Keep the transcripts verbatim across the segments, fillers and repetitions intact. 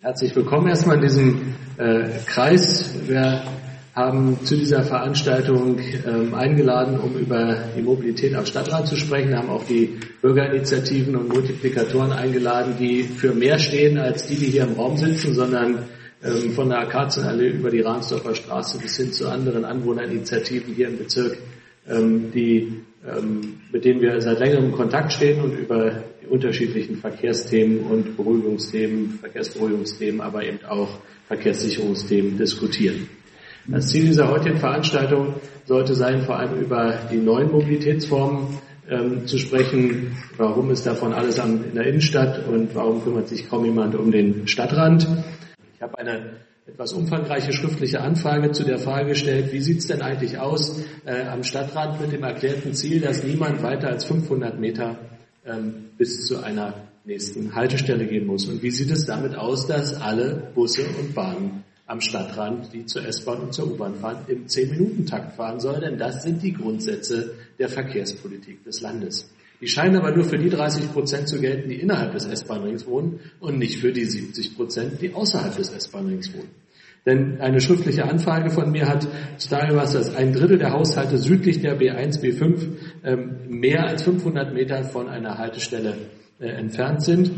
Herzlich willkommen erstmal in diesem äh, Kreis. Wir haben zu dieser Veranstaltung ähm, eingeladen, um über die Mobilität am Stadtrat zu sprechen. Wir haben auch die Bürgerinitiativen und Multiplikatoren eingeladen, die für mehr stehen als die, die hier im Raum sitzen, sondern ähm, von der Akazienallee über die Ransdorfer Straße bis hin zu anderen Anwohnerinitiativen hier im Bezirk, ähm, die, ähm, mit denen wir seit längerem in Kontakt stehen und über die unterschiedlichen Verkehrsthemen und Beruhigungsthemen, Verkehrsberuhigungsthemen, aber eben auch Verkehrssicherungsthemen diskutieren. Das Ziel dieser heutigen Veranstaltung sollte sein, vor allem über die neuen Mobilitätsformen ähm, zu sprechen. Warum ist davon alles am, in der Innenstadt und warum kümmert sich kaum jemand um den Stadtrand? Ich habe eine etwas umfangreiche schriftliche Anfrage zu der Frage gestellt, wie sieht es denn eigentlich aus äh, am Stadtrand mit dem erklärten Ziel, dass niemand weiter als fünfhundert Meter ähm, bis zu einer nächsten Haltestelle gehen muss? Und wie sieht es damit aus, dass alle Busse und Bahnen am Stadtrand, die zur S-Bahn und zur U-Bahn fahren, im zehn-Minuten-Takt fahren sollen? Denn das sind die Grundsätze der Verkehrspolitik des Landes. Die scheinen aber nur für die dreißig Prozent zu gelten, die innerhalb des S-Bahn-Rings wohnen und nicht für die siebzig Prozent, die außerhalb des S-Bahn-Rings wohnen. Denn eine schriftliche Anfrage von mir hat zutage gemacht, dass ein Drittel der Haushalte südlich der B eins, B fünf ähm, mehr als fünfhundert Meter von einer Haltestelle äh, entfernt sind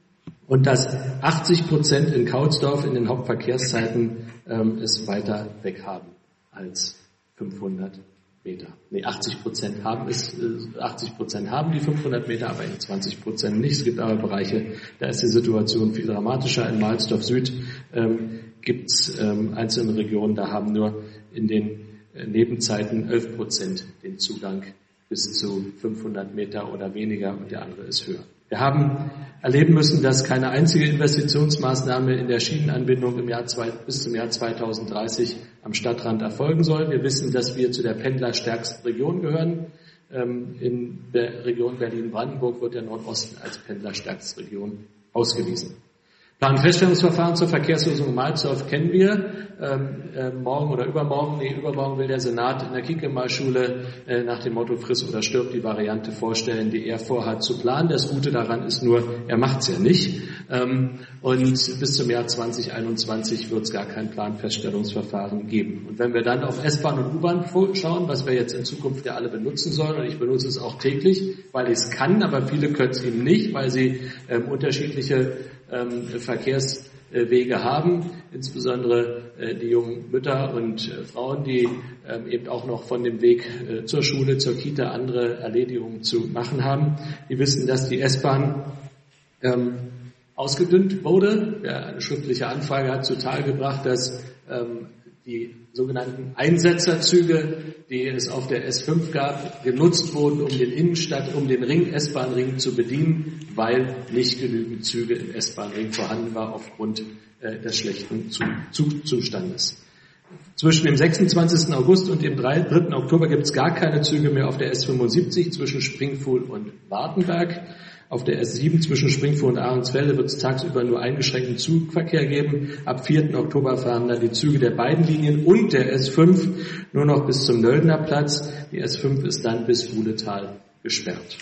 und dass achtzig Prozent in Kautsdorf in den Hauptverkehrszeiten ähm, es weiter weg haben als fünfhundert Meter. Nee, achtzig Prozent haben es, äh, achtzig Prozent haben die fünfhundert Meter, aber in zwanzig Prozent nicht. Es gibt aber Bereiche, da ist die Situation viel dramatischer. In Mahlsdorf Süd ähm, gibt es ähm, einzelne Regionen, da haben nur in den äh, Nebenzeiten elf Prozent den Zugang bis zu fünfhundert Meter oder weniger und der andere ist höher. Wir haben erleben müssen, dass keine einzige Investitionsmaßnahme in der Schienenanbindung im Jahr zwei, bis zum Jahr zweitausenddreißig am Stadtrand erfolgen soll. Wir wissen, dass wir zu der pendlerstärksten Region gehören. Ähm, in der Region Berlin-Brandenburg wird der Nordosten als pendlerstärkste Region ausgewiesen. Planfeststellungsverfahren zur Verkehrslösung in Mahlsdorf kennen wir. Ähm, äh, morgen oder übermorgen, nee, übermorgen will der Senat in der Kiekemal-Schule äh, nach dem Motto Friss oder stirb die Variante vorstellen, die er vorhat zu planen. Das Gute daran ist nur, er macht es ja nicht. Ähm, und bis zum Jahr zwanzig einundzwanzig wird es gar kein Planfeststellungsverfahren geben. Und wenn wir dann auf S-Bahn und U-Bahn schauen, was wir jetzt in Zukunft ja alle benutzen sollen, und ich benutze es auch täglich, weil ich es kann, aber viele können es eben nicht, weil sie ähm, unterschiedliche ähm, Verkehrswege haben, insbesondere äh, die jungen Mütter und äh, Frauen, die ähm, eben auch noch von dem Weg äh, zur Schule, zur Kita andere Erledigungen zu machen haben. Die wissen, dass die S-Bahn ähm, ausgedünnt wurde. Ja, eine schriftliche Anfrage hat zutage gebracht, dass ähm, die sogenannten Einsetzerzüge, die es auf der S fünf gab, genutzt wurden, um den Innenstadt, um den Ring, S-Bahn-Ring zu bedienen, weil nicht genügend Züge im S-Bahn-Ring vorhanden war aufgrund äh, des schlechten Zugzustandes. Zwischen dem sechsundzwanzigsten August und dem dritten Oktober gibt es gar keine Züge mehr auf der S fünfundsiebzig zwischen Springfuhl und Wartenberg. Auf der S sieben zwischen Springfuhl und Ahrensfelde wird es tagsüber nur eingeschränkten Zugverkehr geben. Ab vierten Oktober fahren dann die Züge der beiden Linien und der S fünf nur noch bis zum Nöldner Platz. Die S fünf ist dann bis Ruhletal gesperrt.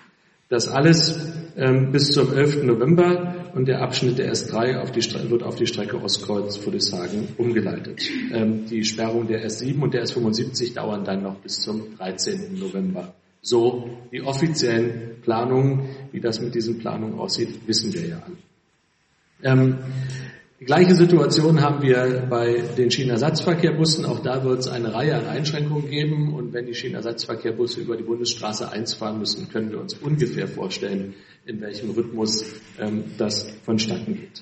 Das alles ähm, bis zum elften November und der Abschnitt der S drei auf die Stre- wird auf die Strecke Ostkreuz-Friedrichshagen umgeleitet. Ähm, die Sperrung der S sieben und der S fünfundsiebzig dauern dann noch bis zum dreizehnten November. So die offiziellen Planungen, wie das mit diesen Planungen aussieht, wissen wir ja alle. Ähm, die gleiche Situation haben wir bei den Schienenersatzverkehrbussen. Auch da wird es eine Reihe an Einschränkungen geben. Und wenn die Schienenersatzverkehrbusse über die Bundesstraße eins fahren müssen, können wir uns ungefähr vorstellen, in welchem Rhythmus ähm, das vonstatten geht.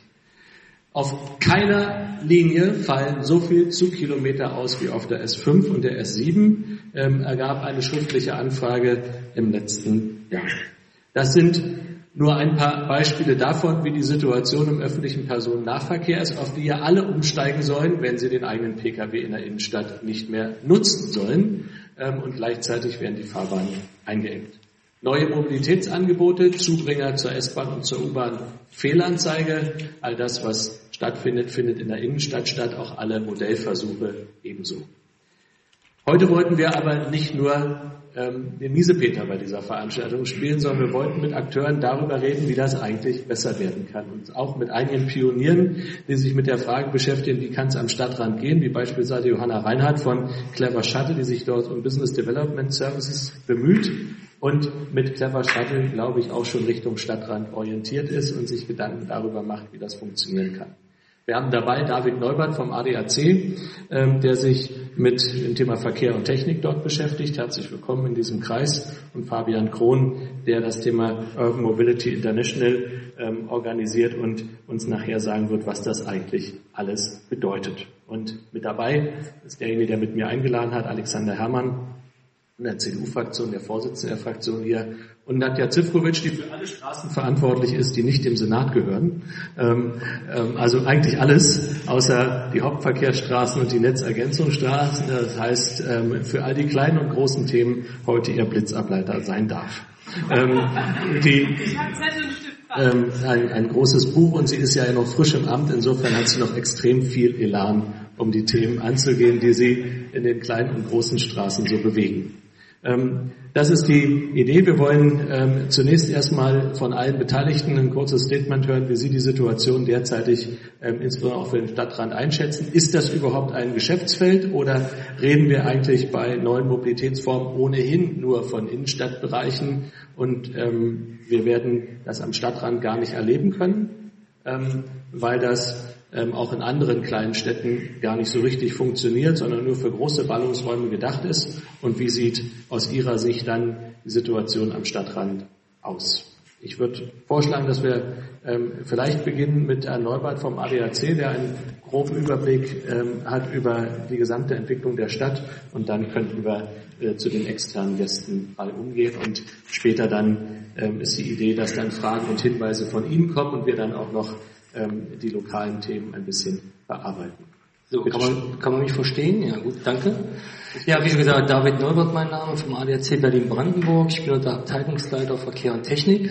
Auf keiner Linie fallen so viel Zugkilometer aus wie auf der S fünf und der S sieben, ähm, ergab eine schriftliche Anfrage im letzten Jahr. Das sind nur ein paar Beispiele davon, wie die Situation im öffentlichen Personennahverkehr ist, auf die ja alle umsteigen sollen, wenn sie den eigenen Pkw in der Innenstadt nicht mehr nutzen sollen. Ähm, und gleichzeitig werden die Fahrbahnen eingeengt. Neue Mobilitätsangebote, Zubringer zur S-Bahn und zur U-Bahn, Fehlanzeige, all das, was stattfindet, findet in der Innenstadt statt, auch alle Modellversuche ebenso. Heute wollten wir aber nicht nur ähm, den Miesepeter bei dieser Veranstaltung spielen, sondern wir wollten mit Akteuren darüber reden, wie das eigentlich besser werden kann. Und auch mit einigen Pionieren, die sich mit der Frage beschäftigen, wie kann es am Stadtrand gehen, wie beispielsweise Johanna Reinhardt von Clever Shuttle, die sich dort um Business Development Services bemüht und mit Clever Shuttle, glaube ich, auch schon Richtung Stadtrand orientiert ist und sich Gedanken darüber macht, wie das funktionieren kann. Wir haben dabei David Neubert vom A D A C, ähm, der sich mit dem Thema Verkehr und Technik dort beschäftigt. Herzlich willkommen in diesem Kreis. Und Fabian Krohn, der das Thema Urban Mobility International ähm, organisiert und uns nachher sagen wird, was das eigentlich alles bedeutet. Und mit dabei ist derjenige, der mit mir eingeladen hat, Alexander Herrmann, in der C D U-Fraktion, der Vorsitzende der Fraktion hier, und Nadja Zifkovic, die für alle Straßen verantwortlich ist, die nicht dem Senat gehören. Ähm, ähm, also eigentlich alles, außer die Hauptverkehrsstraßen und die Netzergänzungsstraßen. Das heißt, ähm, für all die kleinen und großen Themen heute ihr Blitzableiter sein darf. Ähm, die, ähm, ein, ein großes Buch, und sie ist ja noch frisch im Amt, insofern hat sie noch extrem viel Elan, um die Themen anzugehen, die sie in den kleinen und großen Straßen so bewegen. Ähm, das ist die Idee. Wir wollen ähm, zunächst erstmal von allen Beteiligten ein kurzes Statement hören, wie sie die Situation derzeitig ähm, insbesondere auch für den Stadtrand einschätzen. Ist das überhaupt ein Geschäftsfeld oder reden wir eigentlich bei neuen Mobilitätsformen ohnehin nur von Innenstadtbereichen und ähm, wir werden das am Stadtrand gar nicht erleben können, ähm, weil das ähm, auch in anderen kleinen Städten gar nicht so richtig funktioniert, sondern nur für große Ballungsräume gedacht ist. Und wie sieht aus Ihrer Sicht dann die Situation am Stadtrand aus? Ich würde vorschlagen, dass wir ähm, vielleicht beginnen mit Herrn Neubert vom A D A C, der einen groben Überblick ähm, hat über die gesamte Entwicklung der Stadt, und dann könnten wir äh, zu den externen Gästen mal umgehen und später dann ähm, ist die Idee, dass dann Fragen und Hinweise von Ihnen kommen und wir dann auch noch ähm, die lokalen Themen ein bisschen bearbeiten. So, kann man, kann man mich verstehen? Ja, gut, danke. Ja, wie schon gesagt, David Neubert mein Name, vom A D A C Berlin-Brandenburg. Ich bin der Abteilungsleiter Verkehr und Technik.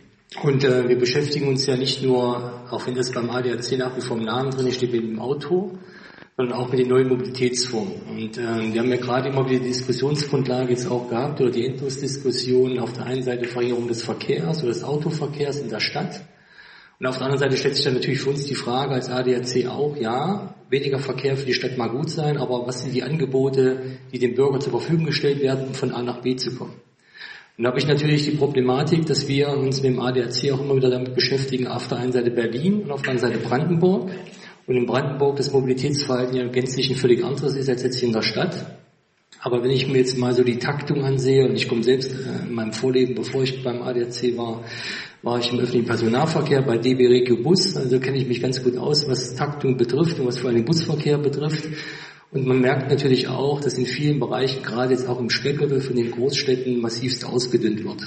Und äh, wir beschäftigen uns ja nicht nur, auch wenn das beim A D A C nach wie vor im Namen drin steht, mit dem Auto, sondern auch mit den neuen Mobilitätsformen. Und äh, wir haben ja gerade immer wieder die Diskussionsgrundlage jetzt auch gehabt, oder die Endlosdiskussion auf der einen Seite Verringerung des Verkehrs oder des Autoverkehrs in der Stadt. Und auf der anderen Seite stellt sich dann natürlich für uns die Frage als A D A C auch, ja, weniger Verkehr für die Stadt mag gut sein, aber was sind die Angebote, die dem Bürger zur Verfügung gestellt werden, um von A nach B zu kommen? Und da habe ich natürlich die Problematik, dass wir uns mit dem A D A C auch immer wieder damit beschäftigen, auf der einen Seite Berlin und auf der anderen Seite Brandenburg. Und in Brandenburg das Mobilitätsverhalten ja gänzlich ein völlig anderes ist als jetzt hier in der Stadt. Aber wenn ich mir jetzt mal so die Taktung ansehe, und ich komme selbst in meinem Vorleben, bevor ich beim A D A C war, war ich im öffentlichen Personennahverkehr bei D B Regio Bus, also kenne ich mich ganz gut aus, was Taktung betrifft und was vor allem den Busverkehr betrifft. Und man merkt natürlich auch, dass in vielen Bereichen, gerade jetzt auch im Speckgürtel von den Großstädten, massivst ausgedünnt wird.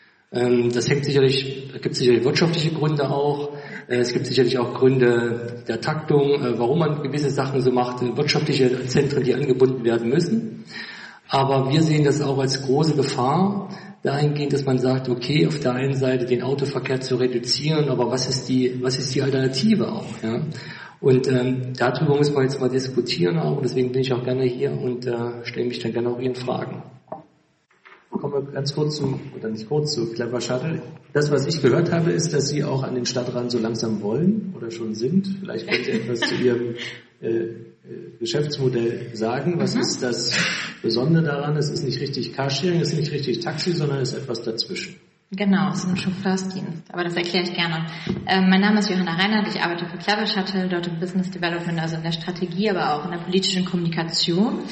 Das hängt sicherlich, da gibt es sicherlich wirtschaftliche Gründe auch. Es gibt sicherlich auch Gründe der Taktung, warum man gewisse Sachen so macht, wirtschaftliche Zentren, die angebunden werden müssen. Aber wir sehen das auch als große Gefahr, dahingehend, dass man sagt, okay, auf der einen Seite den Autoverkehr zu reduzieren, aber was ist die, was ist die Alternative auch, ja? Und ähm, darüber muss man jetzt mal diskutieren auch, und deswegen bin ich auch gerne hier und äh, stelle mich dann gerne auch Ihren Fragen. Kommen wir ganz kurz zu, oder nicht kurz zu Clever Shuttle. Das, was ich gehört habe, ist, dass Sie auch an den Stadtrand so langsam wollen oder schon sind. Vielleicht können Sie etwas zu Ihrem äh, Geschäftsmodell sagen. Was mhm. ist das Besondere daran? Es ist nicht richtig Carsharing, es ist nicht richtig Taxi, sondern es ist etwas dazwischen. Genau, es ist ein Chauffeursdienst, aber das erkläre ich gerne. Ähm, mein Name ist Johanna Reinhardt, ich arbeite für Clever Shuttle, dort im Business Development, also in der Strategie, aber auch in der politischen Kommunikation.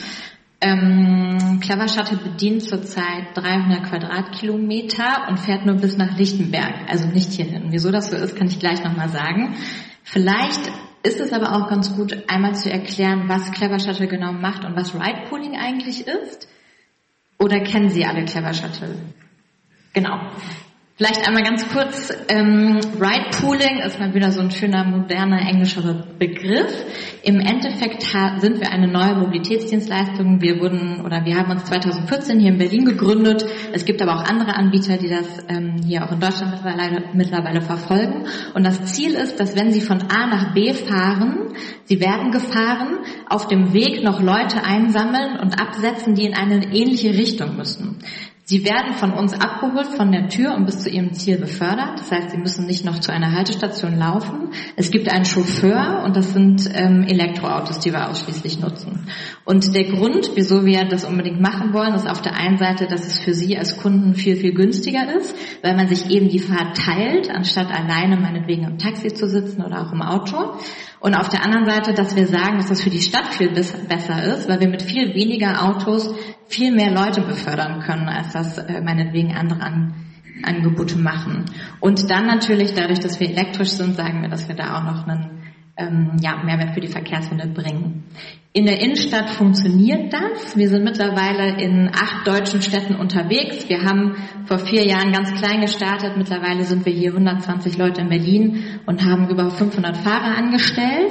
Ähm, Clever Shuttle bedient zurzeit dreihundert Quadratkilometer und fährt nur bis nach Lichtenberg, also nicht hierhin. Wieso das so ist, kann ich gleich nochmal sagen. Vielleicht ist es aber auch ganz gut, einmal zu erklären, was Clever Shuttle genau macht und was Ride-Pooling eigentlich ist. Oder kennen Sie alle Clever Shuttle? Genau. Vielleicht einmal ganz kurz, ähm, Ride-Pooling ist mal wieder so ein schöner, moderner englischer Begriff. Im Endeffekt ha- sind wir eine neue Mobilitätsdienstleistung. Wir wurden, oder wir haben uns zweitausendvierzehn hier in Berlin gegründet. Es gibt aber auch andere Anbieter, die das ähm, hier auch in Deutschland mittlerweile, mittlerweile verfolgen. Und das Ziel ist, dass wenn Sie von A nach B fahren, Sie werden gefahren, auf dem Weg noch Leute einsammeln und absetzen, die in eine ähnliche Richtung müssen. Sie werden von uns abgeholt von der Tür und bis zu ihrem Ziel befördert. Das heißt, sie müssen nicht noch zu einer Haltestation laufen. Es gibt einen Chauffeur und das sind ähm, Elektroautos, die wir ausschließlich nutzen. Und der Grund, wieso wir das unbedingt machen wollen, ist auf der einen Seite, dass es für Sie als Kunden viel, viel günstiger ist, weil man sich eben die Fahrt teilt, anstatt alleine meinetwegen im Taxi zu sitzen oder auch im Auto. Und auf der anderen Seite, dass wir sagen, dass das für die Stadt viel besser ist, weil wir mit viel weniger Autos viel mehr Leute befördern können, als das äh, meinetwegen andere An- Angebote machen. Und dann natürlich, dadurch, dass wir elektrisch sind, sagen wir, dass wir da auch noch einen ähm, ja, Mehrwert für die Verkehrsmittel bringen. In der Innenstadt funktioniert das. Wir sind mittlerweile in acht deutschen Städten unterwegs. Wir haben vor vier Jahren ganz klein gestartet. Mittlerweile sind wir hier hundertzwanzig Leute in Berlin und haben über fünfhundert Fahrer angestellt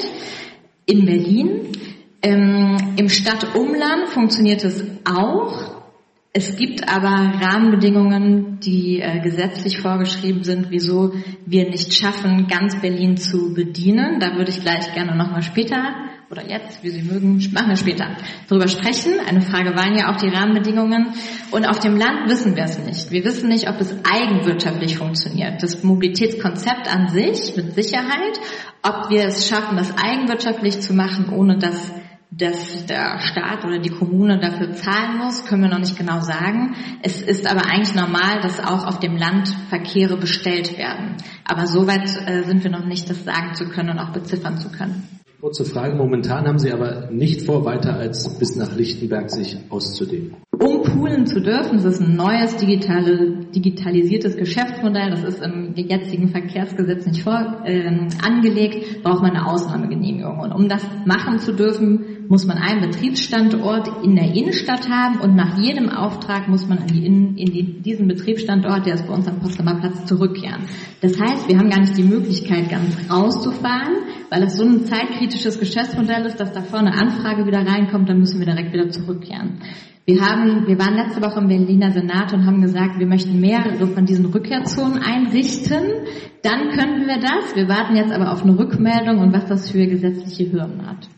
in Berlin. Ähm, Im Stadtumland funktioniert es auch. Es gibt aber Rahmenbedingungen, die äh, gesetzlich vorgeschrieben sind, wieso wir nicht schaffen, ganz Berlin zu bedienen. Da würde ich gleich gerne nochmal später oder jetzt, wie Sie mögen, machen wir später, darüber sprechen. Eine Frage waren ja auch die Rahmenbedingungen. Und auf dem Land wissen wir es nicht. Wir wissen nicht, ob es eigenwirtschaftlich funktioniert. Das Mobilitätskonzept an sich, mit Sicherheit, ob wir es schaffen, das eigenwirtschaftlich zu machen, ohne dass dass der Staat oder die Kommune dafür zahlen muss, können wir noch nicht genau sagen. Es ist aber eigentlich normal, dass auch auf dem Land Verkehre bestellt werden. Aber soweit äh, sind wir noch nicht, das sagen zu können und auch beziffern zu können. Kurze Frage, momentan haben Sie aber nicht vor, weiter als bis nach Lichtenberg sich auszudehnen. Um poolen zu dürfen, das ist ein neues digitale, digitalisiertes Geschäftsmodell, das ist im jetzigen Verkehrsgesetz nicht vor, äh, angelegt, braucht man eine Ausnahmegenehmigung. Und um das machen zu dürfen, muss man einen Betriebsstandort in der Innenstadt haben und nach jedem Auftrag muss man an die in, in die, diesen Betriebsstandort, der ist bei uns am Potsdamer Platz, zurückkehren. Das heißt, wir haben gar nicht die Möglichkeit, ganz rauszufahren, weil es so ein zeitkritisches Geschäftsmodell ist, dass da vorne eine Anfrage wieder reinkommt, dann müssen wir direkt wieder zurückkehren. Wir haben, wir waren letzte Woche im Berliner Senat und haben gesagt, wir möchten mehrere von diesen Rückkehrzonen einrichten. Dann könnten wir das. Wir warten jetzt aber auf eine Rückmeldung und was das für gesetzliche Hürden hat.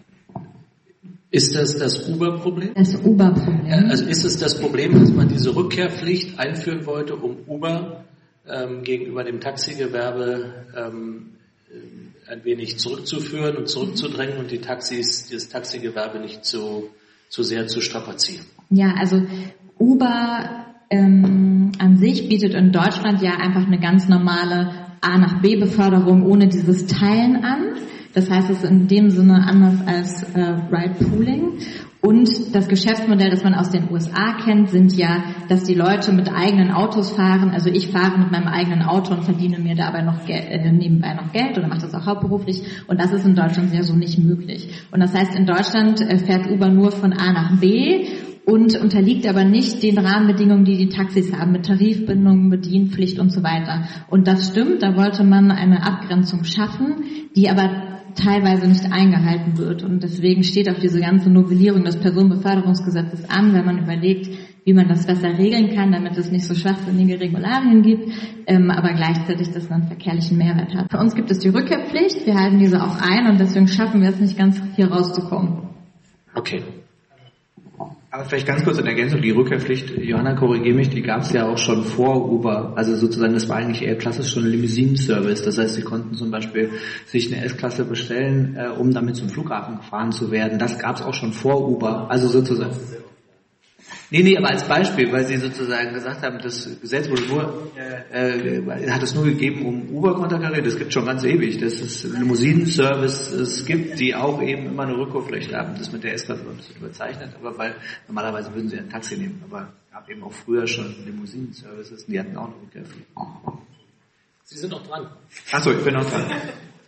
Ist das das Uber-Problem? Das Uber-Problem. Also ist es das Problem, dass man diese Rückkehrpflicht einführen wollte, um Uber ähm, gegenüber dem Taxigewerbe ähm, ein wenig zurückzuführen und zurückzudrängen und die Taxis, das Taxigewerbe nicht zu, zu sehr zu strapazieren? Ja, also Uber ähm, an sich bietet in Deutschland ja einfach eine ganz normale A nach B Beförderung ohne dieses Teilen an. Das heißt, es ist in dem Sinne anders als äh, Ride-Pooling. Und das Geschäftsmodell, das man aus den U S A kennt, sind ja, dass die Leute mit eigenen Autos fahren. Also ich fahre mit meinem eigenen Auto und verdiene mir dabei noch Geld, äh, nebenbei noch Geld oder mache das auch hauptberuflich. Und das ist in Deutschland ja so nicht möglich. Und das heißt, in Deutschland äh, fährt Uber nur von A nach B und unterliegt aber nicht den Rahmenbedingungen, die die Taxis haben, mit Tarifbindungen, Bedienpflicht und so weiter. Und das stimmt, da wollte man eine Abgrenzung schaffen, die aber teilweise nicht eingehalten wird. Und deswegen steht auch diese ganze Novellierung des Personenbeförderungsgesetzes an, wenn man überlegt, wie man das besser regeln kann, damit es nicht so schwachsinnige Regularien gibt, ähm, aber gleichzeitig, dass man einen verkehrlichen Mehrwert hat. Für uns gibt es die Rückkehrpflicht, wir halten diese auch ein und deswegen schaffen wir es nicht ganz, hier rauszukommen. Okay. Aber vielleicht ganz kurz in Ergänzung, die Rückkehrpflicht, Johanna, korrigiere mich, die gab es ja auch schon vor Uber. Also sozusagen, das war eigentlich eher klassisch schon ein Limousinenservice. Das heißt, Sie konnten zum Beispiel sich eine S-Klasse bestellen, äh, um damit zum Flughafen gefahren zu werden. Das gab es auch schon vor Uber. Also sozusagen. Nee, nee, aber als Beispiel, weil Sie sozusagen gesagt haben, das Gesetz wurde nur, äh, äh, hat es nur gegeben, um Uber konterkariert. Das gibt schon ganz ewig. Das ist Limousinenservice, es gibt, die auch eben immer eine Rückkaufpflicht haben. Das mit der S-Klasse wird ein bisschen überzeichnet, aber weil normalerweise würden Sie ein Taxi nehmen. Aber es gab eben auch früher schon Limousinenservices, die hatten auch eine Rückkaufpflicht. Sie sind noch dran. Achso, ich bin noch dran.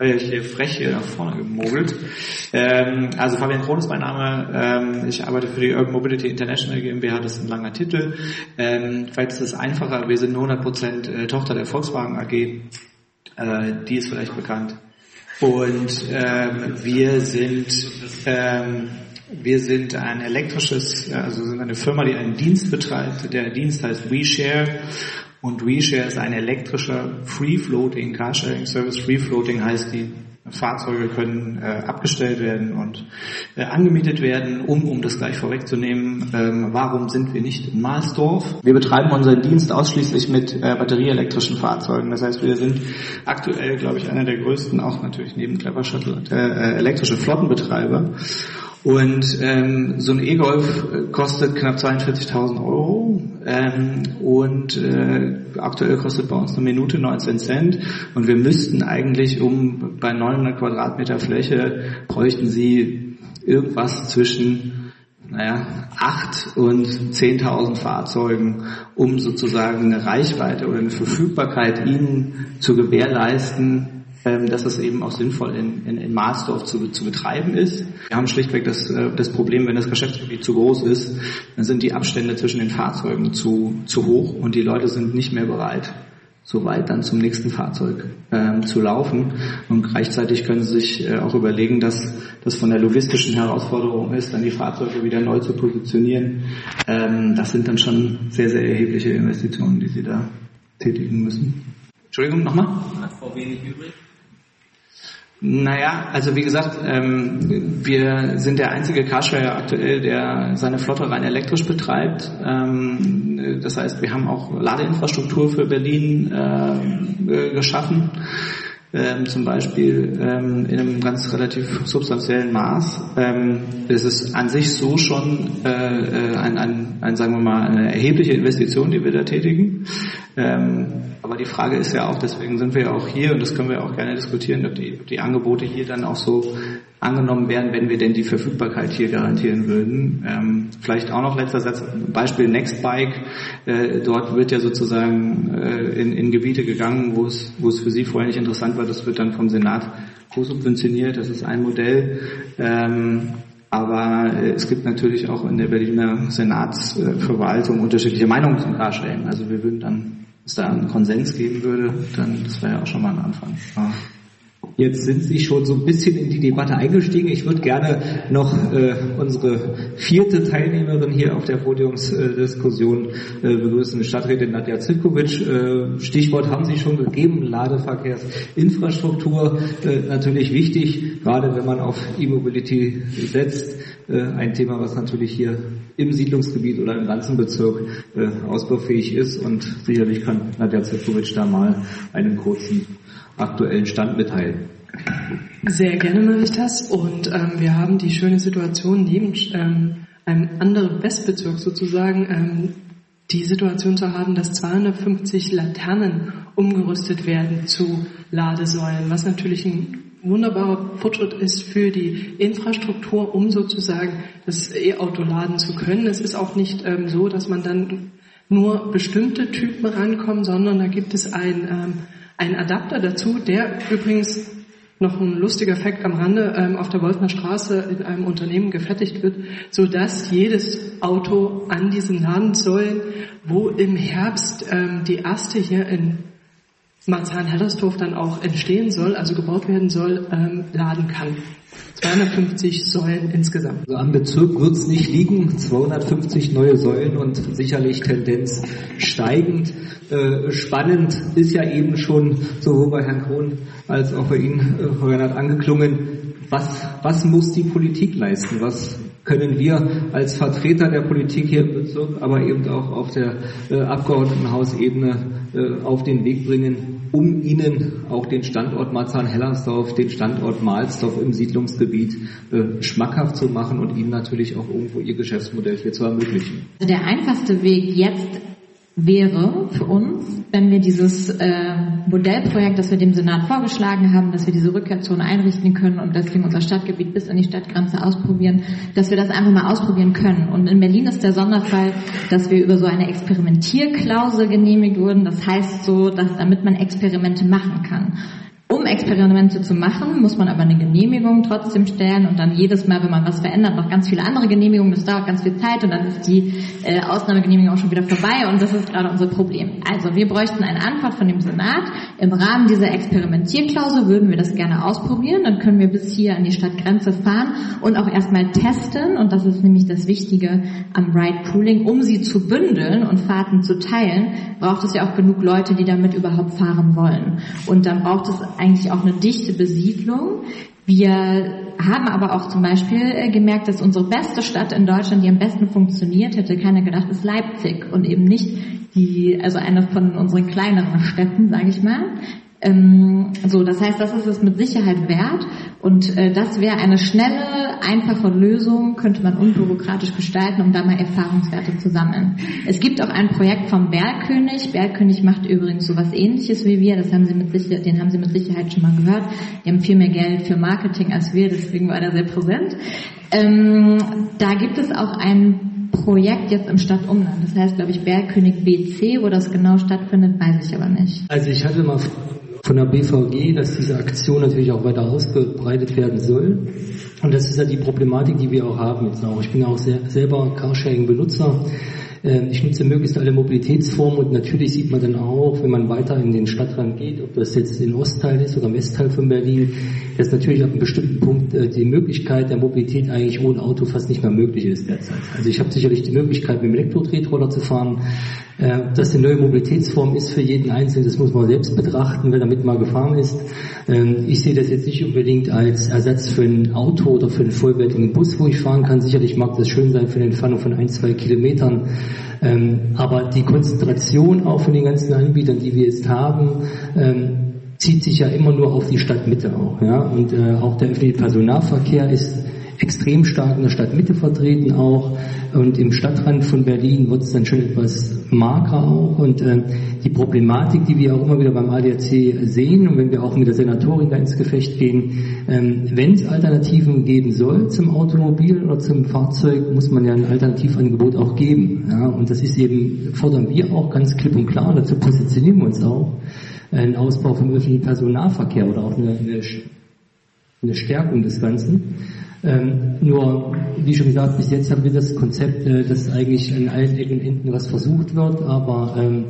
ich hier frech hier nach vorne gemogelt. Ähm, also Fabian Krohn ist mein Name. Ähm, ich arbeite für die Urban Mobility International GmbH. Das ist ein langer Titel. Ähm, vielleicht ist es einfacher. Wir sind hundert Prozent äh, Tochter der Volkswagen A G. Äh, die ist vielleicht bekannt. Und ähm, wir sind ähm, wir sind ein elektrisches, also sind eine Firma, die einen Dienst betreibt. Der Dienst heißt WeShare. Und WeShare ist ein elektrischer Free-Floating Carsharing-Service. Free-Floating heißt, die Fahrzeuge können äh, abgestellt werden und äh, angemietet werden. Um, um das gleich vorwegzunehmen, ähm, warum sind wir nicht in Mahlsdorf? Wir betreiben unseren Dienst ausschließlich mit äh, batterieelektrischen Fahrzeugen. Das heißt, wir sind aktuell, glaube ich, einer der größten, auch natürlich neben Clever Shuttle, äh, elektrische Flottenbetreiber. Und ähm, so ein E-Golf kostet knapp zweiundvierzigtausend Euro ähm, und äh, aktuell kostet bei uns eine Minute neunzehn Cent und wir müssten eigentlich, um bei neunhundert Quadratmeter Fläche, bräuchten Sie irgendwas zwischen naja, acht und zehntausend Fahrzeugen, um sozusagen eine Reichweite oder eine Verfügbarkeit Ihnen zu gewährleisten, dass es eben auch sinnvoll in, in, in Mahlsdorf zu, zu betreiben ist. Wir haben schlichtweg das, das Problem, wenn das Geschäftsgebiet zu groß ist, dann sind die Abstände zwischen den Fahrzeugen zu, zu hoch und die Leute sind nicht mehr bereit, so weit dann zum nächsten Fahrzeug ähm, zu laufen. Und gleichzeitig können Sie sich äh, auch überlegen, dass das von der logistischen Herausforderung ist, dann die Fahrzeuge wieder neu zu positionieren. Ähm, das sind dann schon sehr, sehr erhebliche Investitionen, die Sie da tätigen müssen. Entschuldigung, nochmal? Hat V W nicht übrig? Naja, also wie gesagt, ähm, wir sind der einzige Carsharer aktuell, der seine Flotte rein elektrisch betreibt. Ähm, das heißt, wir haben auch Ladeinfrastruktur für Berlin äh, geschaffen. Ähm, zum Beispiel ähm, in einem ganz relativ substanziellen Maß. Ähm, es ist an sich so schon äh, ein, ein, ein, sagen wir mal, eine erhebliche Investition, die wir da tätigen. Ähm, aber die Frage ist ja auch, deswegen sind wir ja auch hier und das können wir auch gerne diskutieren, ob die, ob die Angebote hier dann auch so angenommen werden, wenn wir denn die Verfügbarkeit hier garantieren würden. Ähm, vielleicht auch noch letzter Satz, Beispiel Nextbike. Äh, dort wird ja sozusagen äh, in, in Gebiete gegangen, wo es, wo es für Sie vorher nicht interessant war. Das wird dann vom Senat co-subventioniert. Das ist ein Modell. Ähm, aber äh, es gibt natürlich auch in der Berliner Senatsverwaltung äh, unterschiedliche Meinungen zum Carsharing. Also wir würden dann, wenn es da einen Konsens geben würde, dann das wäre ja auch schon mal ein Anfang. Ja. Jetzt sind Sie schon so ein bisschen in die Debatte eingestiegen. Ich würde gerne noch äh, unsere vierte Teilnehmerin hier auf der Podiumsdiskussion äh, begrüßen, Stadträtin Nadja Zivkovic. Äh, Stichwort haben Sie schon gegeben, Ladeverkehrsinfrastruktur, äh, natürlich wichtig, gerade wenn man auf E-Mobility setzt. Äh, ein Thema, was natürlich hier im Siedlungsgebiet oder im ganzen Bezirk äh, ausbaufähig ist und sicherlich kann Nadja Zivkovic da mal einen kurzen aktuellen Stand mitteilen. Sehr gerne mache ich das und ähm, wir haben die schöne Situation neben ähm, einem anderen Westbezirk sozusagen ähm, die Situation zu haben, dass zweihundertfünfzig Laternen umgerüstet werden zu Ladesäulen, was natürlich ein wunderbarer Fortschritt ist für die Infrastruktur, um sozusagen das E-Auto laden zu können. Es ist auch nicht ähm, so, dass man dann nur bestimmte Typen rankommen, sondern da gibt es ein ähm, Ein Adapter dazu, der übrigens, noch ein lustiger Fakt am Rande, ähm, auf der Wolfner Straße in einem Unternehmen gefertigt wird, sodass jedes Auto an diesen Ladesäulen, wo im Herbst ähm, die erste hier in Marzahn-Hellersdorf dann auch entstehen soll, also gebaut werden soll, ähm, laden kann. zweihundertfünfzig Säulen insgesamt. Also am Bezirk wird es nicht liegen, zweihundertfünfzig neue Säulen und sicherlich Tendenz steigend. Äh, spannend ist ja eben schon sowohl bei Herrn Krohn als auch bei Ihnen, äh, Frau Reinhardt, angeklungen, was, was muss die Politik leisten, was können wir als Vertreter der Politik hier im Bezirk, aber eben auch auf der äh, Abgeordnetenhausebene äh, auf den Weg bringen, um Ihnen auch den Standort Marzahn-Hellersdorf, den Standort Mahlsdorf im Siedlungsgebiet äh, schmackhaft zu machen und Ihnen natürlich auch irgendwo Ihr Geschäftsmodell hier zu ermöglichen. Der einfachste Weg jetzt wäre für uns, wenn wir dieses äh, Modellprojekt, das wir dem Senat vorgeschlagen haben, dass wir diese Rückkehrzone einrichten können und deswegen unser Stadtgebiet bis an die Stadtgrenze ausprobieren, dass wir das einfach mal ausprobieren können. Und in Berlin ist der Sonderfall, dass wir über so eine Experimentierklausel genehmigt wurden. Das heißt so, dass damit man Experimente machen kann. Um Experimente zu machen, muss man aber eine Genehmigung trotzdem stellen und dann jedes Mal, wenn man was verändert, noch ganz viele andere Genehmigungen. Das dauert ganz viel Zeit und dann ist die äh, Ausnahmegenehmigung auch schon wieder vorbei und das ist gerade unser Problem. Also wir bräuchten eine Antwort von dem Senat. Im Rahmen dieser Experimentierklausel würden wir das gerne ausprobieren. Dann können wir bis hier an die Stadtgrenze fahren und auch erstmal testen. Und das ist nämlich das Wichtige am Ride-Pooling. Um sie zu bündeln und Fahrten zu teilen, braucht es ja auch genug Leute, die damit überhaupt fahren wollen. Und dann braucht es eigentlich auch eine dichte Besiedlung. Wir haben aber auch zum Beispiel gemerkt, dass unsere beste Stadt in Deutschland, die am besten funktioniert, hätte keiner gedacht, ist Leipzig und eben nicht die, also eine von unseren kleineren Städten, sage ich mal. Ähm, so, das heißt, das ist es mit Sicherheit wert und äh, das wäre eine schnelle, einfache Lösung, könnte man unbürokratisch gestalten, um da mal Erfahrungswerte zu sammeln. Es gibt auch ein Projekt vom Bergkönig. Bergkönig macht übrigens sowas Ähnliches wie wir, das haben Sie mit Sicherheit, den haben Sie mit Sicherheit schon mal gehört. Die haben viel mehr Geld für Marketing als wir, deswegen war er sehr präsent. Ähm, da gibt es auch ein Projekt jetzt im Stadtumland. Das heißt, glaube ich, Bergkönig B C, wo das genau stattfindet, weiß ich aber nicht. Also ich hatte mal von der B V G, dass diese Aktion natürlich auch weiter ausgebreitet werden soll. Und das ist ja die Problematik, die wir auch haben jetzt auch. Ich bin auch sehr, selber Carsharing-Benutzer. Ich nutze möglichst alle Mobilitätsformen und natürlich sieht man dann auch, wenn man weiter in den Stadtrand geht, ob das jetzt in Ostteil ist oder im Westteil von Berlin, dass natürlich ab einem bestimmten Punkt die Möglichkeit der Mobilität eigentlich ohne Auto fast nicht mehr möglich ist derzeit. Also ich habe sicherlich die Möglichkeit, mit dem Elektro-Tretroller zu fahren. Dass eine neue Mobilitätsform ist für jeden Einzelnen, das muss man selbst betrachten, wer damit mal gefahren ist. Ich sehe das jetzt nicht unbedingt als Ersatz für ein Auto oder für einen vollwertigen Bus, wo ich fahren kann. Sicherlich mag das schön sein für eine Entfernung von ein, zwei Kilometern. Aber die Konzentration auch von den ganzen Anbietern, die wir jetzt haben, zieht sich ja immer nur auf die Stadtmitte auch. Ja? Und auch der öffentliche Personennahverkehr ist extrem stark in der Stadtmitte vertreten auch und im Stadtrand von Berlin wird es dann schon etwas mager auch und äh, die Problematik, die wir auch immer wieder beim A D A C sehen und wenn wir auch mit der Senatorin da ins Gefecht gehen, ähm, wenn es Alternativen geben soll zum Automobil oder zum Fahrzeug, muss man ja ein Alternativangebot auch geben. Ja? Und das ist eben, fordern wir auch ganz klipp und klar, dazu positionieren wir uns auch, ein Ausbau vom öffentlichen Personennahverkehr oder auch eine, eine, eine Stärkung des Ganzen. Ähm, nur, wie schon gesagt, bis jetzt haben wir das Konzept, äh, dass eigentlich an allen Ecken und Enden was versucht wird, aber ähm,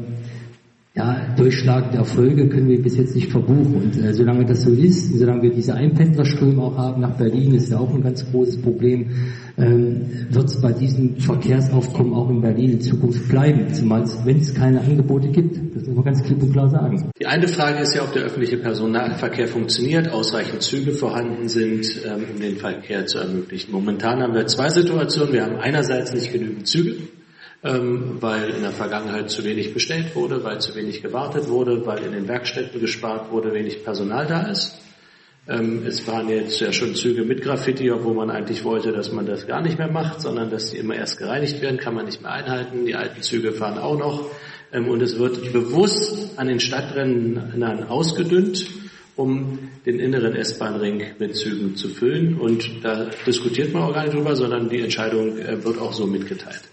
ja, durchschlagende Erfolge können wir bis jetzt nicht verbuchen. Und äh, solange das so ist, solange wir diese Einpendlerströme auch haben nach Berlin, ist ja auch ein ganz großes Problem, ähm, wird es bei diesem Verkehrsaufkommen auch in Berlin in Zukunft bleiben, zumal wenn es keine Angebote gibt. Das muss man ganz klipp und klar sagen. Die eine Frage ist ja, ob der öffentliche Personennahverkehr funktioniert, ausreichend Züge vorhanden sind, ähm, um den Verkehr zu ermöglichen. Momentan haben wir zwei Situationen. Wir haben einerseits nicht genügend Züge, ähm, weil in der Vergangenheit zu wenig bestellt wurde, weil zu wenig gewartet wurde, weil in den Werkstätten gespart wurde, wenig Personal da ist. Ähm, es fahren jetzt ja schon Züge mit Graffiti, obwohl man eigentlich wollte, dass man das gar nicht mehr macht, sondern dass sie immer erst gereinigt werden, kann man nicht mehr einhalten. Die alten Züge fahren auch noch. Ähm, und es wird bewusst an den Stadträndern ausgedünnt, um den inneren S-Bahn-Ring mit Zügen zu füllen. Und da diskutiert man auch gar nicht drüber, sondern die Entscheidung äh, wird auch so mitgeteilt.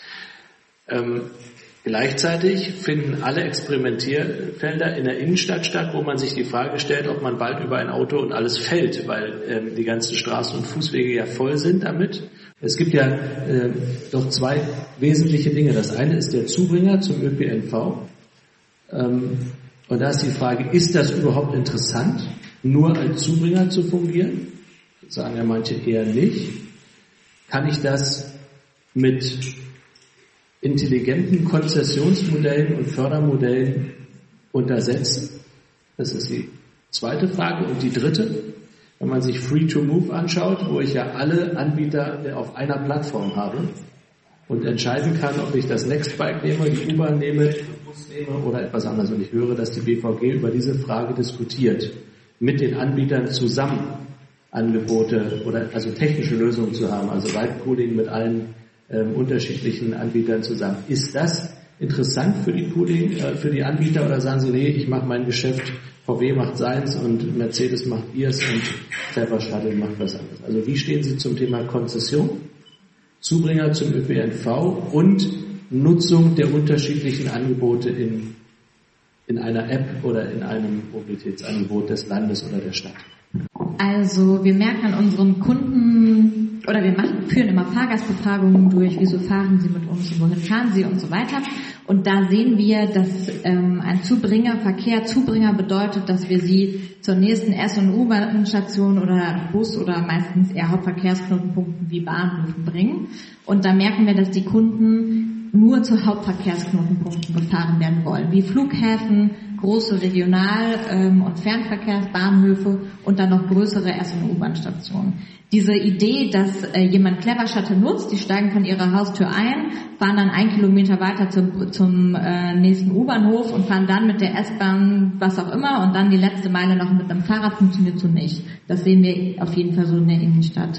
Ähm, Gleichzeitig finden alle Experimentierfelder in der Innenstadt statt, wo man sich die Frage stellt, ob man bald über ein Auto und alles fällt, weil ähm, die ganzen Straßen und Fußwege ja voll sind damit. Es gibt ja äh, doch zwei wesentliche Dinge. Das eine ist der Zubringer zum Ö P N V. Ähm, und da ist die Frage, ist das überhaupt interessant, nur als Zubringer zu fungieren? Das sagen ja manche eher nicht. Kann ich das mit intelligenten Konzessionsmodellen und Fördermodellen untersetzen? Das ist die zweite Frage. Und die dritte, wenn man sich Free to Move anschaut, wo ich ja alle Anbieter auf einer Plattform habe und entscheiden kann, ob ich das Nextbike nehme, die U-Bahn nehme, den Bus nehme oder etwas anderes. Und ich höre, dass die B V G über diese Frage diskutiert, mit den Anbietern zusammen Angebote oder also technische Lösungen zu haben, also Ride-Pooling mit allen Ähm, unterschiedlichen Anbietern zusammen. Ist das interessant für die Pooling, äh, für die Anbieter oder sagen Sie, nee, ich mache mein Geschäft, V W macht seins und Mercedes macht ihrs und selber Shuttle macht was anderes. Also wie stehen Sie zum Thema Konzession, Zubringer zum Ö P N V und Nutzung der unterschiedlichen Angebote in in einer App oder in einem Mobilitätsangebot des Landes oder der Stadt? Also wir merken an unseren Kunden, oder wir machen, führen immer Fahrgastbefragungen durch, wieso fahren sie mit uns und wohin fahren sie und so weiter. Und da sehen wir, dass ähm, ein Zubringerverkehr, Zubringer bedeutet, dass wir sie zur nächsten S- und U-Bahn-Station oder Bus oder meistens eher Hauptverkehrsknotenpunkten wie Bahnhöfen bringen. Und da merken wir, dass die Kunden nur zu Hauptverkehrsknotenpunkten gefahren werden wollen, wie Flughäfen, große Regional- ähm, und Fernverkehrsbahnhöfe und dann noch größere S- und U-Bahn-Stationen. Diese Idee, dass äh, jemand Clever Shuttle nutzt, die steigen von ihrer Haustür ein, fahren dann einen Kilometer weiter zum, zum äh, nächsten U-Bahnhof und fahren dann mit der S-Bahn, was auch immer, und dann die letzte Meile noch mit einem Fahrrad, funktioniert so nicht. Das sehen wir auf jeden Fall so in der Innenstadt.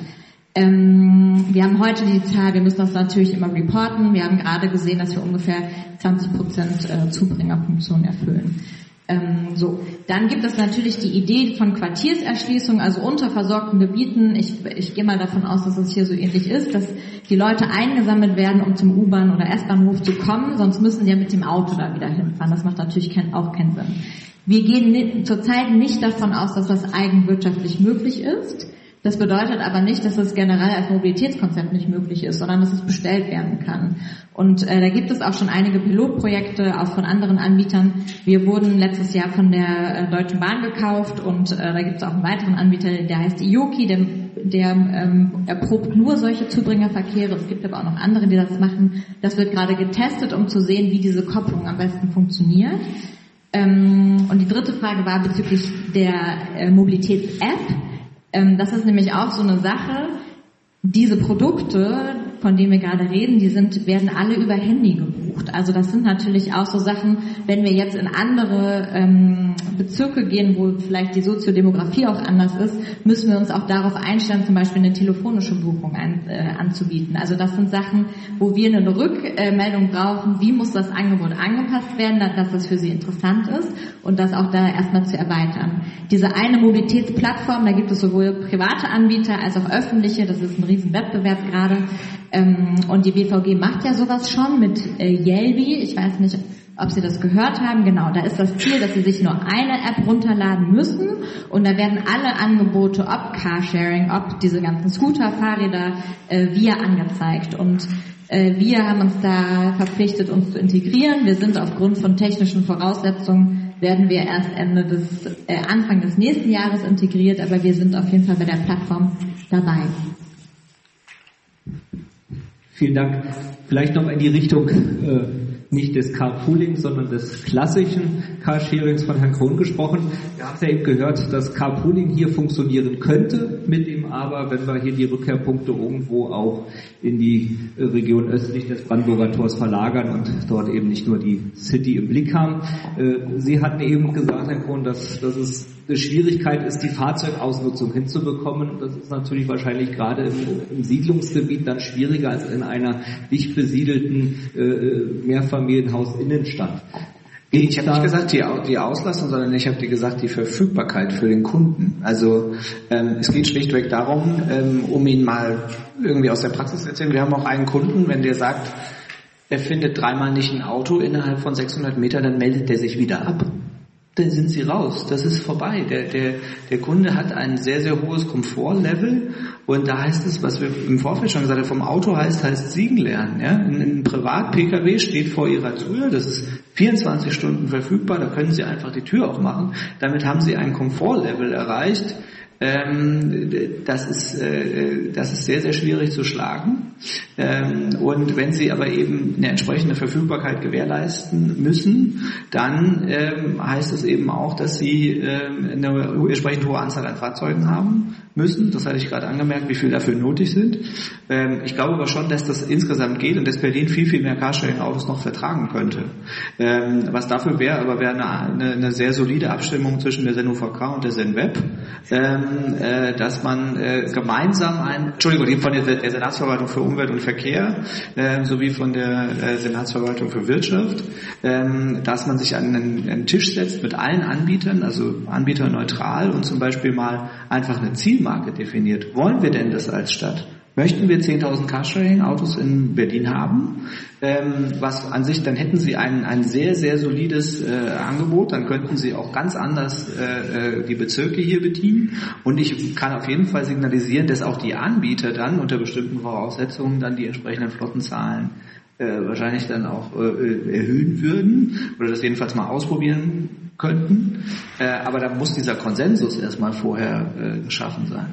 Ähm, wir haben heute die Zahl, wir müssen das natürlich immer reporten, wir haben gerade gesehen, dass wir ungefähr zwanzig Prozent äh, Zubringerfunktion erfüllen. Ähm, so, dann gibt es natürlich die Idee von Quartierserschließung, also unterversorgten Gebieten. Ich, ich gehe mal davon aus, dass es hier so ähnlich ist, dass die Leute eingesammelt werden, um zum U-Bahn- oder S-Bahnhof zu kommen, sonst müssen sie ja mit dem Auto da wieder hinfahren. Das macht natürlich kein, auch keinen Sinn. Wir gehen zurzeit nicht davon aus, dass das eigenwirtschaftlich möglich ist. Das bedeutet aber nicht, dass es generell als Mobilitätskonzept nicht möglich ist, sondern dass es bestellt werden kann. Und äh, da gibt es auch schon einige Pilotprojekte, auch von anderen Anbietern. Wir wurden letztes Jahr von der äh, Deutschen Bahn gekauft und äh, da gibt es auch einen weiteren Anbieter, der heißt Ioki, der, der ähm, erprobt nur solche Zubringerverkehre. Es gibt aber auch noch andere, die das machen. Das wird gerade getestet, um zu sehen, wie diese Kopplung am besten funktioniert. Ähm, und die dritte Frage war bezüglich der äh, Mobilitäts-App. Das ist nämlich auch so eine Sache, diese Produkte, von denen wir gerade reden, die sind, werden alle über Handy gebucht. Also das sind natürlich auch so Sachen, wenn wir jetzt in andere ähm, Bezirke gehen, wo vielleicht die Soziodemografie auch anders ist, müssen wir uns auch darauf einstellen, zum Beispiel eine telefonische Buchung ein, äh, anzubieten. Also das sind Sachen, wo wir eine Rückmeldung brauchen, wie muss das Angebot angepasst werden, dass das für Sie interessant ist und das auch da erstmal zu erweitern. Diese eine Mobilitätsplattform, da gibt es sowohl private Anbieter als auch öffentliche, das ist ein riesen Wettbewerb gerade. Ähm, und die B V G macht ja sowas schon mit äh, Yelby. Ich weiß nicht, ob Sie das gehört haben. Genau, da ist das Ziel, dass Sie sich nur eine App runterladen müssen und da werden alle Angebote, ob Carsharing, ob diese ganzen Scooter, Fahrräder, äh, wir angezeigt. Und äh, wir haben uns da verpflichtet, uns zu integrieren. Wir sind aufgrund von technischen Voraussetzungen, werden wir erst Ende des, äh, Anfang des nächsten Jahres integriert, aber wir sind auf jeden Fall bei der Plattform dabei. Vielen Dank. Vielleicht noch in die Richtung äh, nicht des Carpoolings, sondern des klassischen Carsharings von Herrn Krohn gesprochen. Wir haben ja eben gehört, dass Carpooling hier funktionieren könnte, mit dem aber, wenn wir hier die Rückkehrpunkte irgendwo auch in die Region östlich des Brandenburger Tors verlagern und dort eben nicht nur die City im Blick haben. Äh, Sie hatten eben gesagt, Herr Krohn, dass, dass es eine Schwierigkeit ist, die Fahrzeugausnutzung hinzubekommen. Und das ist natürlich wahrscheinlich gerade im, im Siedlungsgebiet dann schwieriger als in einer dicht besiedelten äh, Mehrfamilienhaus-Innenstadt. Ich habe nicht gesagt die, die Auslastung, sondern ich habe dir gesagt die Verfügbarkeit für den Kunden. Also ähm, es geht schlichtweg darum, ähm, um ihn mal irgendwie aus der Praxis zu erzählen. Wir haben auch einen Kunden, wenn der sagt, er findet dreimal nicht ein Auto innerhalb von sechshundert Meter, dann meldet er sich wieder ab. Dann sind sie raus. Das ist vorbei. Der, der, der Kunde hat ein sehr, sehr hohes Komfortlevel und da heißt es, was wir im Vorfeld schon gesagt haben, vom Auto heißt, heißt Siegen lernen. Ja? Ein, ein Privat-P K W steht vor Ihrer Tür, das ist vierundzwanzig Stunden verfügbar, da können Sie einfach die Tür aufmachen. Damit haben Sie ein Komfortlevel erreicht. Ähm, das ist, äh, das ist sehr, sehr schwierig zu schlagen. Ähm, und wenn Sie aber eben eine entsprechende Verfügbarkeit gewährleisten müssen, dann ähm, heißt es eben auch, dass Sie ähm, eine entsprechend hohe Anzahl an Fahrzeugen haben müssen. Das hatte ich gerade angemerkt, wie viel dafür nötig sind. Ähm, ich glaube aber schon, dass das insgesamt geht und dass Berlin viel, viel mehr Carsharing-Autos noch vertragen könnte. Ähm, was dafür wäre, aber wäre eine, eine, eine sehr solide Abstimmung zwischen der Sen U V K und der Senweb, ähm, äh, dass man äh, gemeinsam ein, Entschuldigung, die von der, der Senatsverwaltung für Umwelt und Verkehr äh, sowie von der äh, Senatsverwaltung für Wirtschaft, ähm, dass man sich an einen, einen Tisch setzt mit allen Anbietern, also anbieterneutral und zum Beispiel mal einfach eine Zielmarke definiert. Wollen wir denn das als Stadt? möchten wir zehntausend Carsharing-Autos in Berlin haben, ähm, was an sich, dann hätten Sie ein, ein sehr, sehr solides äh, Angebot, dann könnten Sie auch ganz anders äh, die Bezirke hier bedienen und ich kann auf jeden Fall signalisieren, dass auch die Anbieter dann unter bestimmten Voraussetzungen dann die entsprechenden Flottenzahlen äh, wahrscheinlich dann auch äh, erhöhen würden oder das jedenfalls mal ausprobieren könnten, äh, aber da muss dieser Konsensus erstmal vorher äh, geschaffen sein.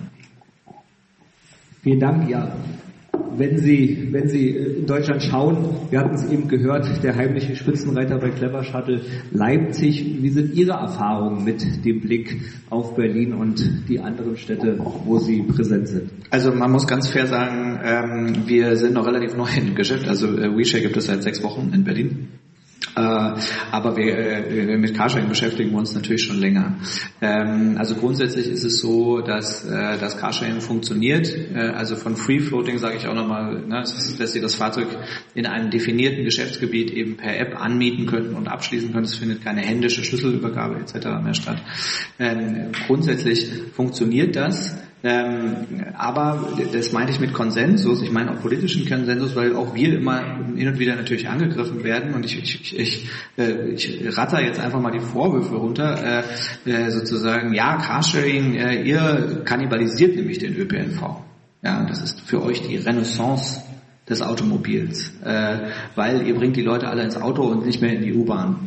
Vielen Dank. Ja, wenn Sie, wenn Sie in Deutschland schauen, wir hatten es eben gehört, der heimliche Spitzenreiter bei Clever Shuttle Leipzig. Wie sind Ihre Erfahrungen mit dem Blick auf Berlin und die anderen Städte, wo Sie präsent sind? Also man muss ganz fair sagen, ähm, wir sind noch relativ neu im Geschäft. Also äh, WeShare gibt es seit sechs Wochen in Berlin. Äh, aber wir, äh, mit Carsharing beschäftigen wir uns natürlich schon länger. Ähm, also grundsätzlich ist es so, dass äh, das Carsharing funktioniert. Äh, also von Free Floating sage ich auch nochmal, ne, dass Sie das Fahrzeug in einem definierten Geschäftsgebiet eben per App anmieten könnten und abschließen können. Es findet keine händische Schlüsselübergabe et cetera mehr statt. Ähm, grundsätzlich funktioniert das. Ähm, aber das meinte ich mit Konsensus, ich meine auch politischen Konsensus, weil auch wir immer hin und wieder natürlich angegriffen werden und ich, ich, ich, äh, ich ratter jetzt einfach mal die Vorwürfe runter, äh, äh, sozusagen, ja, Carsharing, äh, ihr kannibalisiert nämlich den Ö P N V. Ja, das ist für euch die Renaissance des Automobils, äh, weil ihr bringt die Leute alle ins Auto und nicht mehr in die U-Bahn.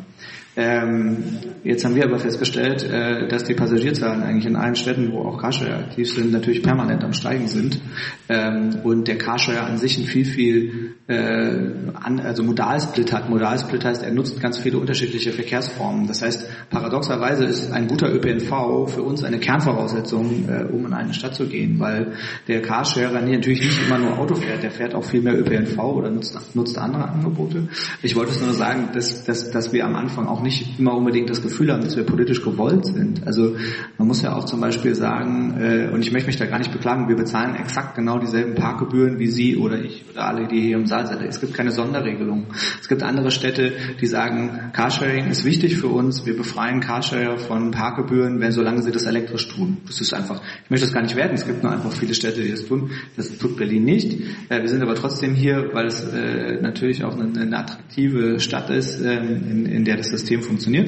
Ähm, jetzt haben wir aber festgestellt, äh, dass die Passagierzahlen eigentlich in allen Städten, wo auch Carshare aktiv sind, natürlich permanent am Steigen sind ähm, und der Carshare an sich ein viel, viel äh, an, also Modalsplit hat. Modalsplit heißt, er nutzt ganz viele unterschiedliche Verkehrsformen. Das heißt, paradoxerweise ist ein guter Ö P N V für uns eine Kernvoraussetzung, äh, um in eine Stadt zu gehen, weil der Carsharer natürlich nicht immer nur Auto fährt, der fährt auch viel mehr Ö P N V oder nutzt, nutzt andere Angebote. Ich wollte es nur sagen, dass, dass, dass wir am Anfang auch nicht immer unbedingt das Gefühl haben, dass wir politisch gewollt sind. Also man muss ja auch zum Beispiel sagen, äh, und ich möchte mich da gar nicht beklagen, wir bezahlen exakt genau dieselben Parkgebühren wie Sie oder ich oder alle, die hier im Saal sind. Es gibt keine Sonderregelung. Es gibt andere Städte, die sagen, Carsharing ist wichtig für uns, wir befreien Carsharer von Parkgebühren, wenn solange sie das elektrisch tun. Das ist einfach, ich möchte das gar nicht werten, es gibt nur einfach viele Städte, die das tun. Das tut Berlin nicht. Äh, wir sind aber trotzdem hier, weil es äh, natürlich auch eine, eine attraktive Stadt ist, äh, in, in der das System funktioniert.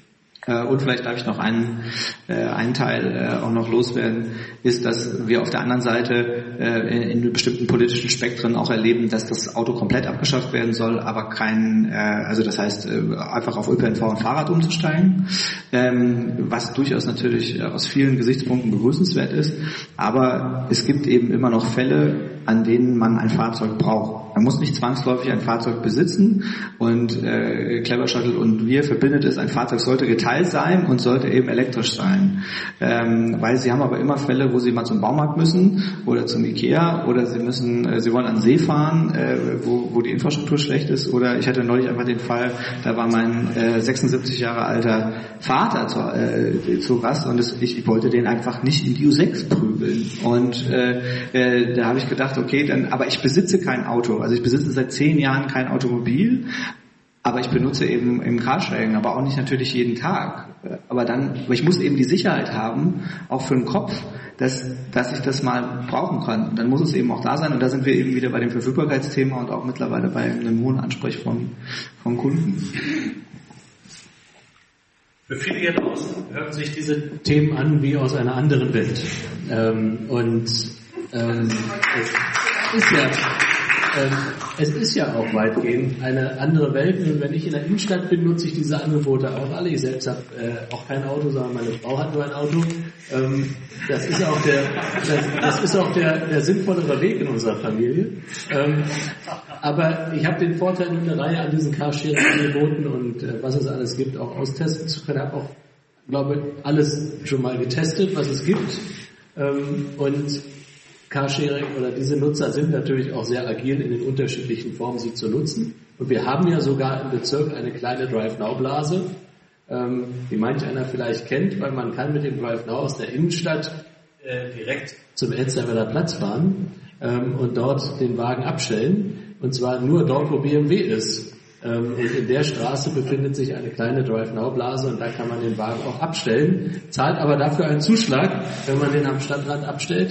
Und vielleicht darf ich noch einen, äh, einen Teil äh, auch noch loswerden, ist, dass wir auf der anderen Seite äh, in, in bestimmten politischen Spektren auch erleben, dass das Auto komplett abgeschafft werden soll, aber kein, äh, also das heißt, äh, einfach auf Ö P N V und Fahrrad umzusteigen, ähm, was durchaus natürlich aus vielen Gesichtspunkten begrüßenswert ist, aber es gibt eben immer noch Fälle, an denen man ein Fahrzeug braucht. Man muss nicht zwangsläufig ein Fahrzeug besitzen und äh, Clever Shuttle und wir verbindet es, ein Fahrzeug sollte geteilt sein und sollte eben elektrisch sein. Ähm, weil sie haben aber immer Fälle, wo sie mal zum Baumarkt müssen oder zum Ikea oder sie müssen, äh, sie wollen an den See fahren, äh, wo, wo die Infrastruktur schlecht ist oder ich hatte neulich einfach den Fall, da war mein äh, sechsundsiebzig Jahre alter Vater zu, äh, zu Gast und es, ich, ich wollte den einfach nicht in die U sechs prügeln und äh, äh, da habe ich gedacht, okay, dann, aber ich besitze kein Auto. Also ich besitze seit zehn Jahren kein Automobil, aber ich benutze eben im Carsharing, aber auch nicht natürlich jeden Tag. Aber dann, aber ich muss eben die Sicherheit haben, auch für den Kopf, dass, dass ich das mal brauchen kann. Und dann muss es eben auch da sein. Und da sind wir eben wieder bei dem Verfügbarkeitsthema und auch mittlerweile bei einem hohen Ansprech von, von Kunden. Für viele hier draußen hören sich diese Themen an wie aus einer anderen Welt. Ähm, und ähm, es ist ja Ähm, es ist ja auch weitgehend eine andere Welt. Und wenn ich in der Innenstadt bin, nutze ich diese Angebote auch alle. Ich selbst habe äh, auch kein Auto, sondern meine Frau hat nur ein Auto. Ähm, das ist auch der, das, das ist auch der, der sinnvollere Weg in unserer Familie. Ähm, aber ich habe den Vorteil, eine Reihe an diesen Carsharing-Angeboten und äh, was es alles gibt, auch austesten zu können. Ich habe auch, glaube ich, alles schon mal getestet, was es gibt. Ähm, und Carsharing oder diese Nutzer sind natürlich auch sehr agil in den unterschiedlichen Formen, sie zu nutzen. Und wir haben ja sogar im Bezirk eine kleine Drive-Now-Blase, ähm, die manch einer vielleicht kennt, weil man kann mit dem Drive-Now aus der Innenstadt äh, direkt zum Elsterwerder Platz fahren ähm, und dort den Wagen abstellen. Und zwar nur dort, wo B M W ist. Ähm, und in der Straße befindet sich eine kleine Drive-Now-Blase und da kann man den Wagen auch abstellen, zahlt aber dafür einen Zuschlag, wenn man den am Stadtrand abstellt.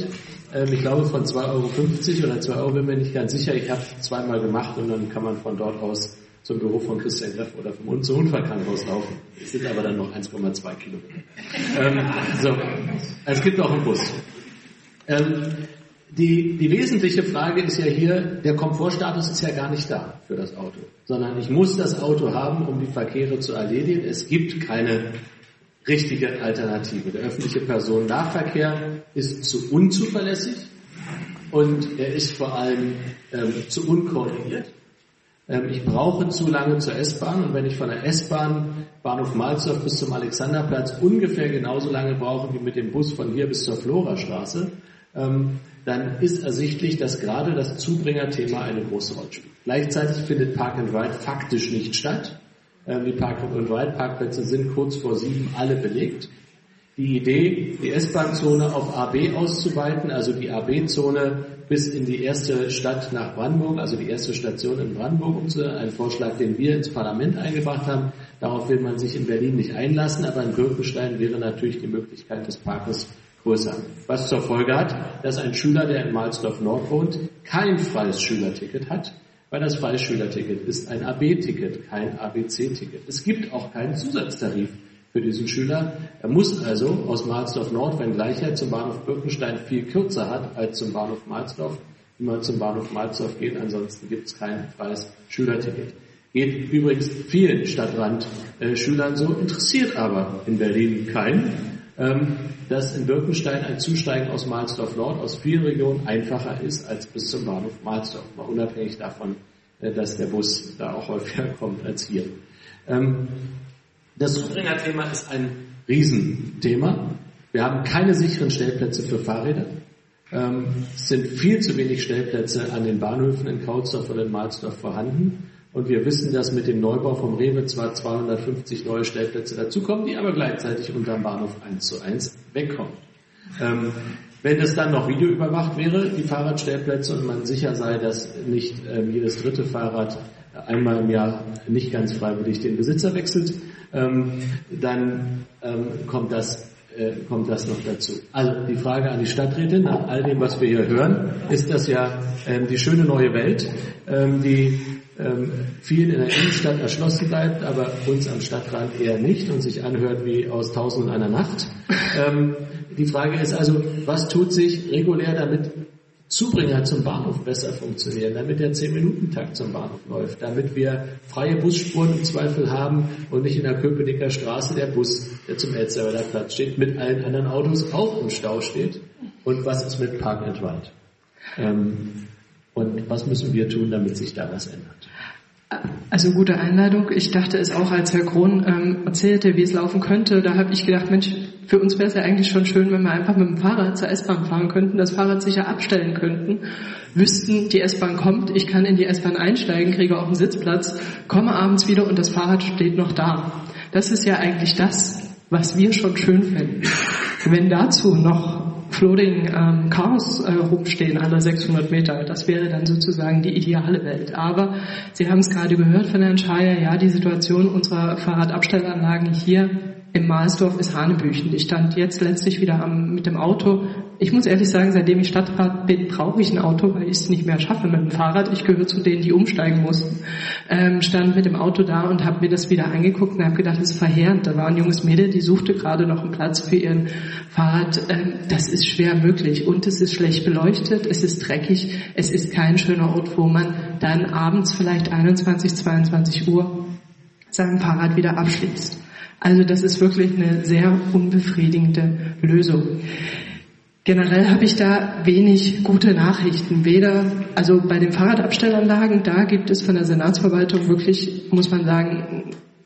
Ähm, ich glaube von zwei Euro fünfzig oder zwei Euro, bin mir nicht ganz sicher. Ich habe es zweimal gemacht und dann kann man von dort aus zum Büro von Christian Greff oder vom Un- zum Unfallkrankenhaus laufen. Es sind aber dann noch eins Komma zwei Kilometer. Ähm, so, also es gibt auch einen Bus. Ähm, die, die wesentliche Frage ist ja hier, der Komfortstatus ist ja gar nicht da für das Auto, sondern ich muss das Auto haben, um die Verkehre zu erledigen. Es gibt keine richtige Alternative. Der öffentliche Personennahverkehr ist zu unzuverlässig und er ist vor allem ähm, zu unkoordiniert. Ähm, ich brauche zu lange zur S-Bahn und wenn ich von der S-Bahn Bahnhof Mahlsdorf bis zum Alexanderplatz ungefähr genauso lange brauche wie mit dem Bus von hier bis zur Florastraße, ähm, dann ist ersichtlich, dass gerade das Zubringerthema eine große Rolle spielt. Gleichzeitig findet Park and Ride faktisch nicht statt. Die Park and Ride Parkplätze sind kurz vor sieben alle belegt. Die Idee, die S-Bahn-Zone auf A B auszuweiten, also die A B-Zone bis in die erste Stadt nach Brandenburg, also die erste Station in Brandenburg umzusetzen, ein Vorschlag, den wir ins Parlament eingebracht haben. Darauf will man sich in Berlin nicht einlassen, aber in Gürkenstein wäre natürlich die Möglichkeit des Parkes größer. Was zur Folge hat, dass ein Schüler, der in Mahlsdorf Nord wohnt, kein freies Schülerticket hat, weil das freie Schülerticket ist ein A B-Ticket, kein A B C-Ticket. Es gibt auch keinen Zusatztarif für diesen Schüler. Er muss also aus Mahlsdorf Nord, wenngleich er zum Bahnhof Birkenstein viel kürzer hat als zum Bahnhof Mahlsdorf, immer zum Bahnhof Mahlsdorf gehen, ansonsten gibt es kein freies Schülerticket. Geht übrigens vielen Stadtrand-Schülern so, interessiert aber in Berlin keinen, dass in Birkenstein ein Zusteigen aus Mahlsdorf Nord aus vielen Regionen einfacher ist als bis zum Bahnhof Mahlsdorf, mal unabhängig davon, dass der Bus da auch häufiger kommt als hier. Das Zubringerthema ist ein Riesenthema. Wir haben keine sicheren Stellplätze für Fahrräder. Es sind viel zu wenig Stellplätze an den Bahnhöfen in Kautsdorf und in Mahlsdorf vorhanden. Und wir wissen, dass mit dem Neubau vom Rewe zwar zweihundertfünfzig neue Stellplätze dazukommen, die aber gleichzeitig unterm Bahnhof eins zu eins wegkommen. Ähm, wenn es dann noch videoüberwacht wäre, die Fahrradstellplätze, und man sicher sei, dass nicht ähm, jedes dritte Fahrrad einmal im Jahr nicht ganz freiwillig den Besitzer wechselt, ähm, dann ähm, kommt das äh, kommt das noch dazu. Also die Frage an die Stadträtin, nach all dem, was wir hier hören, ist das ja ähm, die schöne neue Welt, ähm, die ähm, vielen in der Innenstadt erschlossen bleibt, aber uns am Stadtrand eher nicht und sich anhört wie aus Tausend und einer Nacht. Ähm, die Frage ist also, was tut sich regulär, damit Zubringer zum Bahnhof besser funktionieren, damit der zehn-Minuten-Takt zum Bahnhof läuft, damit wir freie Busspuren im Zweifel haben und nicht in der Köpenicker Straße der Bus, der zum Elsterwerder Platz steht, mit allen anderen Autos auch im Stau steht. Und was ist mit Park and Ride? Ähm, und was müssen wir tun, damit sich da was ändert? Also gute Einleitung. Ich dachte es auch, als Herr Krohn ähm, erzählte, wie es laufen könnte. Da habe ich gedacht, Mensch, für uns wäre es ja eigentlich schon schön, wenn wir einfach mit dem Fahrrad zur S-Bahn fahren könnten, das Fahrrad sicher abstellen könnten, wüssten, die S-Bahn kommt, ich kann in die S-Bahn einsteigen, kriege auch einen Sitzplatz, komme abends wieder und das Fahrrad steht noch da. Das ist ja eigentlich das, was wir schon schön fänden. Wenn dazu noch Floating ähm, Cars äh, rumstehen, alle sechshundert Meter. Das wäre dann sozusagen die ideale Welt. Aber Sie haben es gerade gehört von Herrn Schaier, ja, die Situation unserer Fahrradabstellanlagen hier im Mahlsdorf ist hanebüchen. Ich stand jetzt letztlich wieder am, mit dem Auto. Ich muss ehrlich sagen, seitdem ich Stadtrat bin, brauche ich ein Auto, weil ich es nicht mehr schaffe mit dem Fahrrad. Ich gehöre zu denen, die umsteigen mussten. Ähm, stand mit dem Auto da und habe mir das wieder angeguckt und habe gedacht, das ist verheerend. Da war ein junges Mädel, die suchte gerade noch einen Platz für ihren Fahrrad. Ähm, das ist schwer möglich und es ist schlecht beleuchtet, es ist dreckig, es ist kein schöner Ort, wo man dann abends vielleicht einundzwanzig, zweiundzwanzig Uhr sein Fahrrad wieder abschließt. Also das ist wirklich eine sehr unbefriedigende Lösung. Generell habe ich da wenig gute Nachrichten. Weder, also bei den Fahrradabstellanlagen, da gibt es von der Senatsverwaltung wirklich, muss man sagen, ein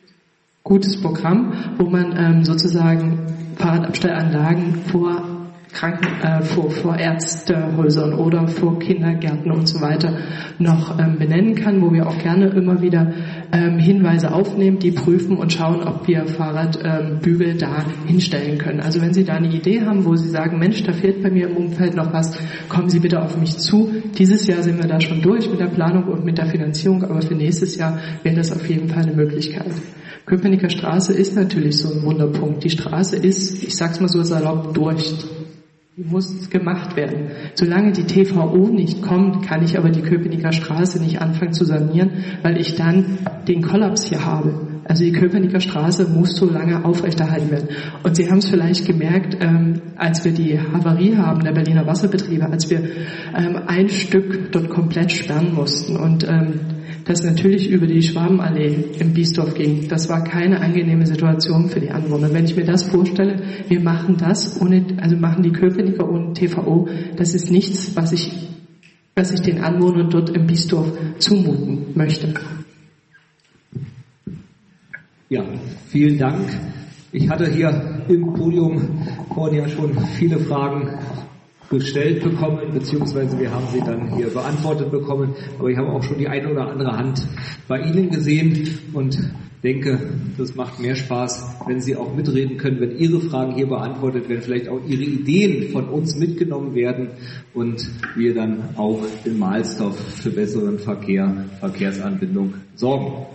gutes Programm, wo man ähm, sozusagen Fahrradabstellanlagen vor Kranken, äh, vor, vor Ärztehäusern oder vor Kindergärten und so weiter noch ähm, benennen kann, wo wir auch gerne immer wieder ähm, Hinweise aufnehmen, die prüfen und schauen, ob wir Fahrradbügel ähm, da hinstellen können. Also wenn Sie da eine Idee haben, wo Sie sagen, Mensch, da fehlt bei mir im Umfeld noch was, kommen Sie bitte auf mich zu. Dieses Jahr sind wir da schon durch mit der Planung und mit der Finanzierung, aber für nächstes Jahr wäre das auf jeden Fall eine Möglichkeit. Köpenicker Straße ist natürlich so ein Wunderpunkt. Die Straße ist, ich sag's mal so salopp, durch. muss gemacht werden. Solange die T V O nicht kommt, kann ich aber die Köpenicker Straße nicht anfangen zu sanieren, weil ich dann den Kollaps hier habe. Also die Köpenicker Straße muss so lange aufrechterhalten werden. Und Sie haben es vielleicht gemerkt, ähm, als wir die Havarie haben der Berliner Wasserbetriebe, als wir ähm, ein Stück dort komplett sperren mussten und ähm, das natürlich über die Schwabenallee im Biesdorf ging. Das war keine angenehme Situation für die Anwohner. Wenn ich mir das vorstelle, wir machen das ohne, also machen die Köpenicker ohne T V O, das ist nichts, was ich, was ich den Anwohnern dort im Biesdorf zumuten möchte. Ja, vielen Dank. Ich hatte hier im Podium vorhin ja schon viele Fragen gestellt bekommen, beziehungsweise wir haben sie dann hier beantwortet bekommen, aber ich habe auch schon die eine oder andere Hand bei Ihnen gesehen und denke, das macht mehr Spaß, wenn Sie auch mitreden können, wenn Ihre Fragen hier beantwortet werden, vielleicht auch Ihre Ideen von uns mitgenommen werden und wir dann auch in Mahlsdorf für besseren Verkehr, Verkehrsanbindung sorgen.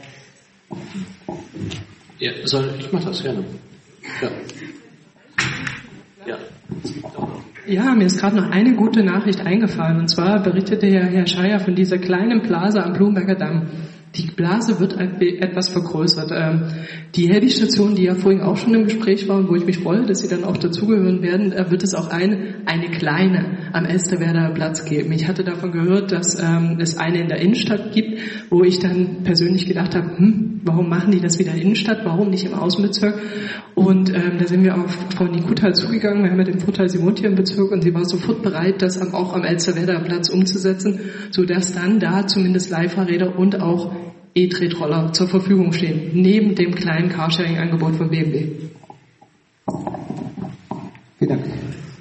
Ja, soll, ich mache das gerne. Ja. Ja. Ja, mir ist gerade noch eine gute Nachricht eingefallen. Und zwar berichtete ja Herr Scheier von dieser kleinen Blase am Blumenberger Damm. Die Blase wird etwas vergrößert. Die Helbig-Station, die ja vorhin auch schon im Gespräch war und wo ich mich freue, dass Sie dann auch dazugehören werden, wird es auch eine, eine kleine am Elsterwerder Platz geben. Ich hatte davon gehört, dass ähm, es eine in der Innenstadt gibt, wo ich dann persönlich gedacht habe, hm, warum machen die das wieder in der Innenstadt, warum nicht im Außenbezirk? Und ähm, da sind wir auf Frau Nikutal zugegangen, wir haben ja den Vorteil, sie wohnt hier im Bezirk und sie war sofort bereit, das auch am Elsterwerder Platz umzusetzen, sodass dann da zumindest Leihfahrräder und auch E-Tretroller zur Verfügung stehen, neben dem kleinen Carsharing-Angebot von B M W. Vielen Dank.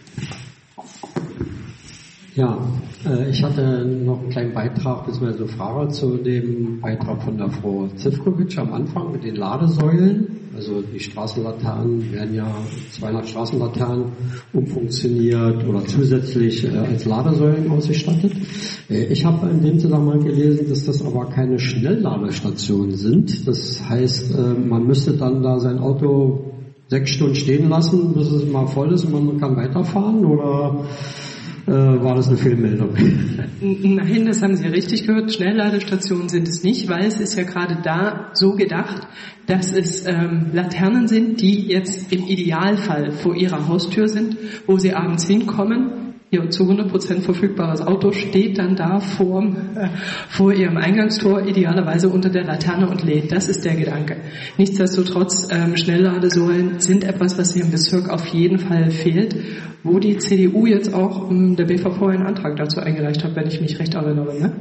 Ja, äh, ich hatte noch einen kleinen Beitrag, beziehungsweise eine Frage zu dem Beitrag von der Frau Zivkovic am Anfang mit den Ladesäulen. Also die Straßenlaternen werden ja zweihundert Straßenlaternen umfunktioniert oder zusätzlich äh, als Ladesäulen ausgestattet. Äh, ich habe in dem Zusammenhang gelesen, dass das aber keine Schnellladestationen sind. Das heißt, äh, man müsste dann da sein Auto sechs Stunden stehen lassen, bis es mal voll ist und man kann weiterfahren, oder äh, war das eine Fehlmeldung? Nein, das haben Sie richtig gehört. Schnellladestationen sind es nicht, weil es ist ja gerade da so gedacht, dass es ähm, Laternen sind, die jetzt im Idealfall vor Ihrer Haustür sind, wo Sie abends hinkommen. Ihr zu hundert Prozent verfügbares Auto steht dann da vor, äh, vor Ihrem Eingangstor, idealerweise unter der Laterne und lädt. Das ist der Gedanke. Nichtsdestotrotz, ähm, Schnellladesäulen sind etwas, was hier im Bezirk auf jeden Fall fehlt, wo die C D U jetzt auch ähm, der B V V einen Antrag dazu eingereicht hat, wenn ich mich recht erinnere. Ne?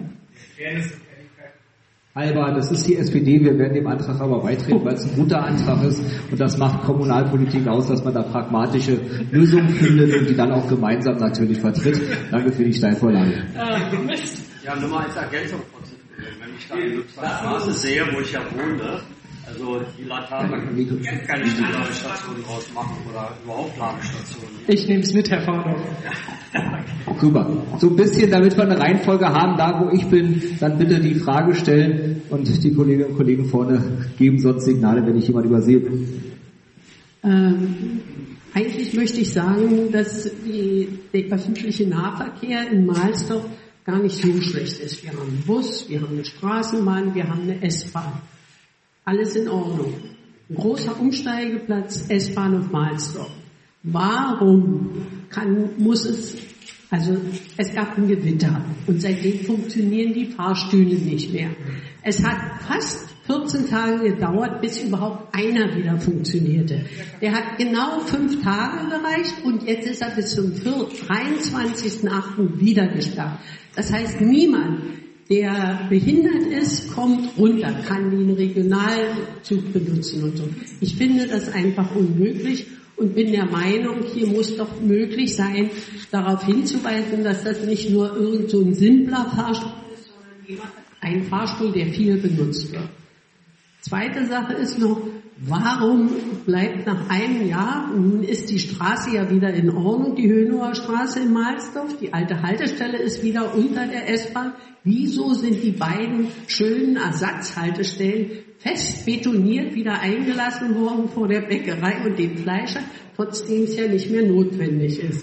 Halber, das ist die S P D, wir werden dem Antrag aber beitreten, weil es ein guter Antrag ist und das macht Kommunalpolitik aus, dass man da pragmatische Lösungen findet und die dann auch gemeinsam natürlich vertritt. Danke für die Steilvorlage. Ja, nur mal als Ergänzung, wenn ich da die Lübzer Straße sehe, wo ich ja wohne, also die Laternen, da können keine Schnellladestationen draus machen oder überhaupt Ladestationen. Ich nehme es mit, Herr Fahrer. Super. So ein bisschen, damit wir eine Reihenfolge haben, da wo ich bin, dann bitte die Frage stellen und die Kolleginnen und Kollegen vorne geben sonst Signale, wenn ich jemand übersehe. Ähm, eigentlich möchte ich sagen, dass die, der öffentliche Nahverkehr in Mahlsdorf gar nicht so schlecht ist. Wir haben einen Bus, wir haben eine Straßenbahn, wir haben eine S-Bahn. Alles in Ordnung. Ein großer Umsteigeplatz, S-Bahn auf Mahlsdorf. Warum kann, muss es, also es gab ein Gewitter und seitdem funktionieren die Fahrstühle nicht mehr. Es hat fast vierzehn Tage gedauert, bis überhaupt einer wieder funktionierte. Der hat genau fünf Tage gereicht und jetzt ist er bis zum dreiundzwanzigsten achten wieder gestartet. Das heißt, niemand, der behindert ist, kommt runter, kann den Regionalzug benutzen und so. Ich finde das einfach unmöglich und bin der Meinung, hier muss doch möglich sein, darauf hinzuweisen, dass das nicht nur irgend so ein simpler Fahrstuhl ist, sondern ein Fahrstuhl, der viel benutzt wird. Zweite Sache ist noch, warum bleibt nach einem Jahr, nun ist die Straße ja wieder in Ordnung, die Höhenhoher Straße in Mahlsdorf, die alte Haltestelle ist wieder unter der S-Bahn, wieso sind die beiden schönen Ersatzhaltestellen fest betoniert wieder eingelassen worden vor der Bäckerei und dem Fleischer, trotzdem es ja nicht mehr notwendig ist?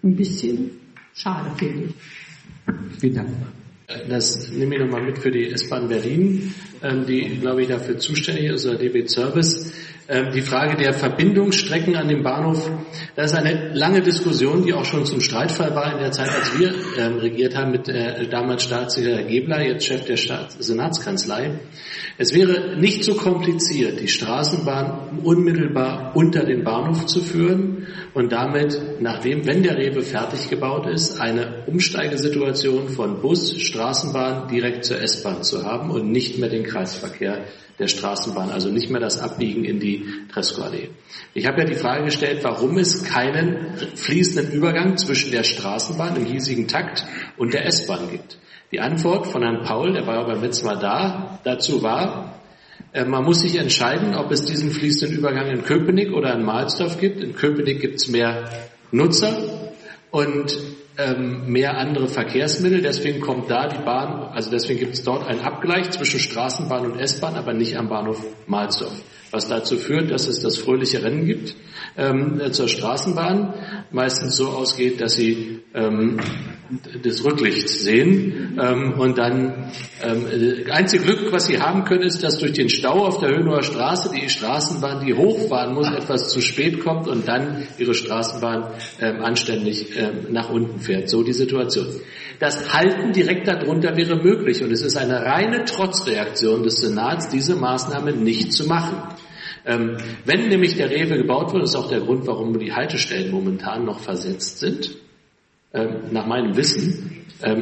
ein bisschen schade, finde ich. Vielen Dank. Das nehme ich nochmal mit für die S-Bahn Berlin, die, glaube ich, dafür zuständig ist, oder D B Service. Die Frage der Verbindungsstrecken an dem Bahnhof, das ist eine lange Diskussion, die auch schon zum Streitfall war in der Zeit, als wir ähm, regiert haben mit äh, damals Staatssekretär Gebler, jetzt Chef der Staats- Senatskanzlei. Es wäre nicht so kompliziert, die Straßenbahn unmittelbar unter den Bahnhof zu führen und damit, nachdem, wenn der Rewe fertig gebaut ist, eine Umsteigesituation von Bus, Straßenbahn direkt zur S-Bahn zu haben und nicht mehr den Kreisverkehr der Straßenbahn, also nicht mehr das Abbiegen in die Tresco-Allee. Ich habe ja die Frage gestellt, warum es keinen fließenden Übergang zwischen der Straßenbahn im hiesigen Takt und der S-Bahn gibt. Die Antwort von Herrn Paul, der war ja beim letzten Mal da, dazu war, äh, man muss sich entscheiden, ob es diesen fließenden Übergang in Köpenick oder in Mahlsdorf gibt. In Köpenick gibt es mehr Nutzer und ähm, mehr andere Verkehrsmittel, deswegen kommt da die Bahn, also deswegen gibt es dort einen Abgleich zwischen Straßenbahn und S-Bahn, aber nicht am Bahnhof Mahlsdorf. Was dazu führt, dass es das fröhliche Rennen gibt ähm, zur Straßenbahn, meistens so ausgeht, dass sie ähm, das Rücklicht sehen ähm, und dann ähm, das einzige Glück, was sie haben können, ist, dass durch den Stau auf der Höhenauer Straße die Straßenbahn, die hochfahren muss, etwas zu spät kommt und dann ihre Straßenbahn ähm, anständig ähm, nach unten fährt. So die Situation. Das Halten direkt darunter wäre möglich und es ist eine reine Trotzreaktion des Senats, diese Maßnahme nicht zu machen. Ähm, wenn nämlich der Rewe gebaut wird, ist auch der Grund, warum die Haltestellen momentan noch versetzt sind, ähm, nach meinem Wissen. Ähm,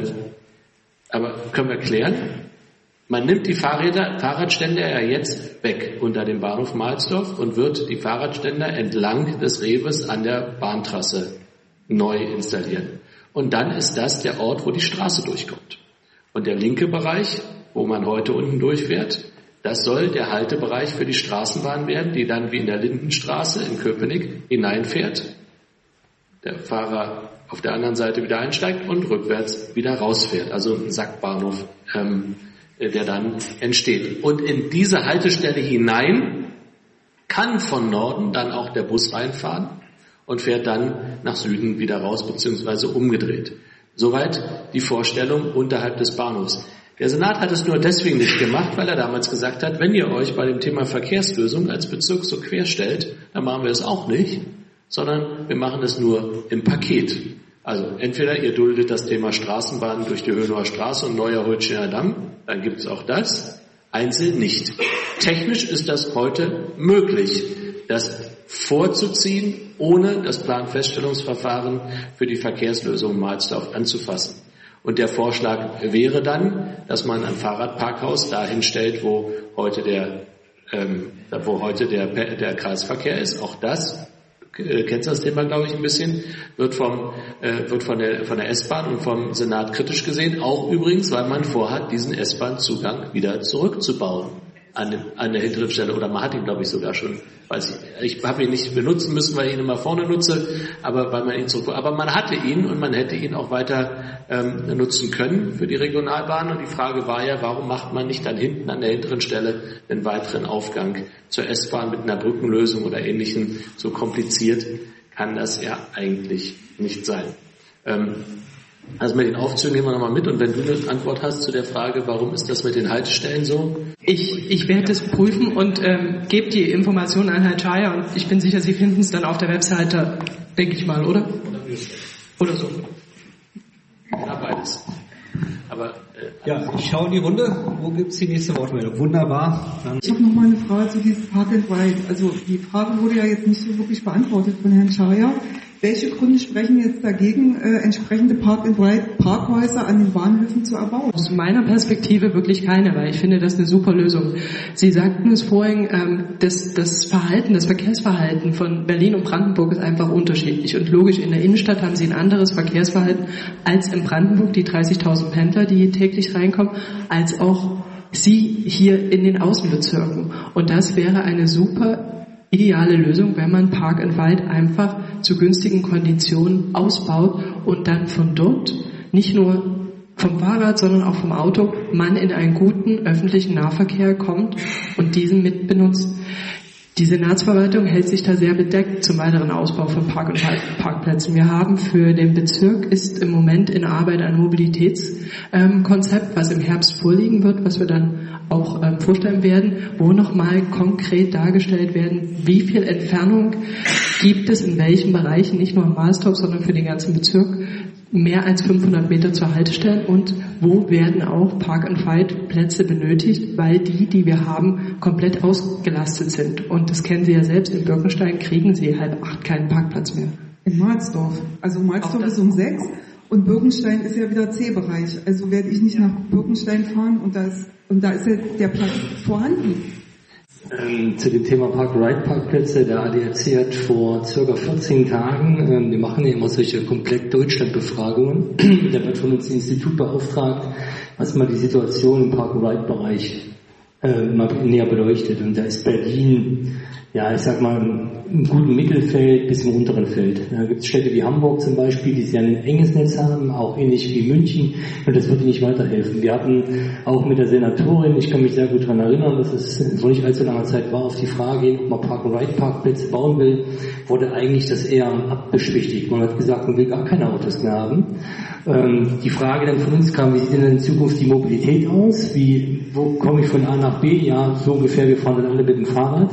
aber können wir klären? Man nimmt die Fahrräder, Fahrradständer ja jetzt weg unter dem Bahnhof Mahlsdorf und wird die Fahrradständer entlang des Rewes an der Bahntrasse neu installieren. Und dann ist das der Ort, wo die Straße durchkommt. Und der linke Bereich, wo man heute unten durchfährt, das soll der Haltebereich für die Straßenbahn werden, die dann wie in der Lindenstraße in Köpenick hineinfährt. Der Fahrer auf der anderen Seite wieder einsteigt und rückwärts wieder rausfährt. Also ein Sackbahnhof, ähm, der dann entsteht. Und in diese Haltestelle hinein kann von Norden dann auch der Bus reinfahren und fährt dann nach Süden wieder raus, beziehungsweise umgedreht. Soweit die Vorstellung unterhalb des Bahnhofs. Der Senat hat es nur deswegen nicht gemacht, weil er damals gesagt hat, wenn ihr euch bei dem Thema Verkehrslösung als Bezirk so querstellt, dann machen wir es auch nicht, sondern wir machen es nur im Paket. Also entweder ihr duldet das Thema Straßenbahn durch die Höhenauer Straße und Neuer Holsteiner Damm, dann gibt es auch das, einzeln nicht. Technisch ist das heute möglich, das vorzuziehen, ohne das Planfeststellungsverfahren für die Verkehrslösung Mahlsdorf anzufassen. Und der Vorschlag wäre dann, dass man ein Fahrradparkhaus dahin stellt, wo heute der, ähm, wo heute der, der Kreisverkehr ist. Auch das, äh, kennst du das Thema, glaube ich, ein bisschen, wird vom, äh, wird von der, von der S-Bahn und vom Senat kritisch gesehen. Auch übrigens, weil man vorhat, diesen S-Bahn-Zugang wieder zurückzubauen an, dem, an der hinteren Stelle. Oder man hat ihn, glaube ich, sogar schon. Weiß ich, ich habe ihn nicht benutzen müssen, weil ich ihn immer vorne nutze, aber weil man ihn zurück, aber man hatte ihn und man hätte ihn auch weiter ähm, nutzen können für die Regionalbahn. Und die Frage war ja, warum macht man nicht dann hinten an der hinteren Stelle einen weiteren Aufgang zur S-Bahn mit einer Brückenlösung oder Ähnlichem? So kompliziert kann das ja eigentlich nicht sein. Ähm, Also mit den Aufzügen nehmen wir nochmal mit und wenn du eine Antwort hast zu der Frage, warum ist das mit den Haltestellen so? Ich, ich werde das prüfen und ähm, gebe die Informationen an Herrn Schaier und ich bin sicher, Sie finden es dann auf der Webseite, denke ich mal, oder? Oder so. Ja, beides. Aber äh, ja, ich schaue in die Runde. Wo gibt es die nächste Wortmeldung? Wunderbar. Dann ich habe noch mal eine Frage zu diesem Park and Ride. Also die Frage wurde ja jetzt nicht so wirklich beantwortet von Herrn Schaier. Welche Gründe sprechen jetzt dagegen, äh, entsprechende Park-and-Ride-Parkhäuser an den Bahnhöfen zu erbauen? Aus meiner Perspektive wirklich keine, weil ich finde das eine super Lösung. Sie sagten es vorhin, ähm, das, das Verhalten, das Verkehrsverhalten von Berlin und Brandenburg ist einfach unterschiedlich. Und logisch, in der Innenstadt haben Sie ein anderes Verkehrsverhalten als in Brandenburg, die dreißigtausend Pendler, die täglich reinkommen, als auch Sie hier in den Außenbezirken. Und das wäre eine super ideale Lösung, wenn man Park and Ride einfach zu günstigen Konditionen ausbaut und dann von dort nicht nur vom Fahrrad, sondern auch vom Auto man in einen guten öffentlichen Nahverkehr kommt und diesen mitbenutzt. Die Senatsverwaltung hält sich da sehr bedeckt zum weiteren Ausbau von Park- und Parkplätzen. Wir haben für den Bezirk ist im Moment in Arbeit ein Mobilitätskonzept, was im Herbst vorliegen wird, was wir dann auch ähm, vorstellen werden, wo nochmal konkret dargestellt werden, wie viel Entfernung gibt es in welchen Bereichen, nicht nur im Mahlsdorf, sondern für den ganzen Bezirk, mehr als fünfhundert Meter zur Haltestellen und wo werden auch Park-and-Ride-Plätze benötigt, weil die, die wir haben, komplett ausgelastet sind. Und das kennen Sie ja selbst, in Birkenstein kriegen Sie halb acht keinen Parkplatz mehr. In Mahlsdorf. Also Mahlsdorf ist um sechs und Birkenstein ist ja wieder C-Bereich. Also werde ich nicht nach Birkenstein fahren und da ist, und da ist ja der Platz vorhanden. Ähm, zu dem Thema Park-Ride-Parkplätze, der A D A C hat vor circa vierzehn Tagen, ähm, wir machen ja immer solche komplett Deutschland-Befragungen, da wird von uns ein Institut beauftragt, was mal die Situation im Park-Ride-Bereich äh, mal näher beleuchtet. Und da ist Berlin, ja, ich sag mal, im guten Mittelfeld bis im unteren Feld. Da gibt es Städte wie Hamburg zum Beispiel, die sehr ein enges Netz haben, auch ähnlich wie München, und das würde nicht weiterhelfen. Wir hatten auch mit der Senatorin, ich kann mich sehr gut daran erinnern, dass es vor nicht allzu langer Zeit war, auf die Frage, ob man Park-and-Ride-Parkplätze bauen will, wurde eigentlich das eher abbeschwichtigt. Man hat gesagt, man will gar keine Autos mehr haben. Ähm, die Frage dann von uns kam, wie sieht denn in Zukunft die Mobilität aus? Wie, wo komme ich von A nach B? Ja, so ungefähr, wir fahren dann alle mit dem Fahrrad.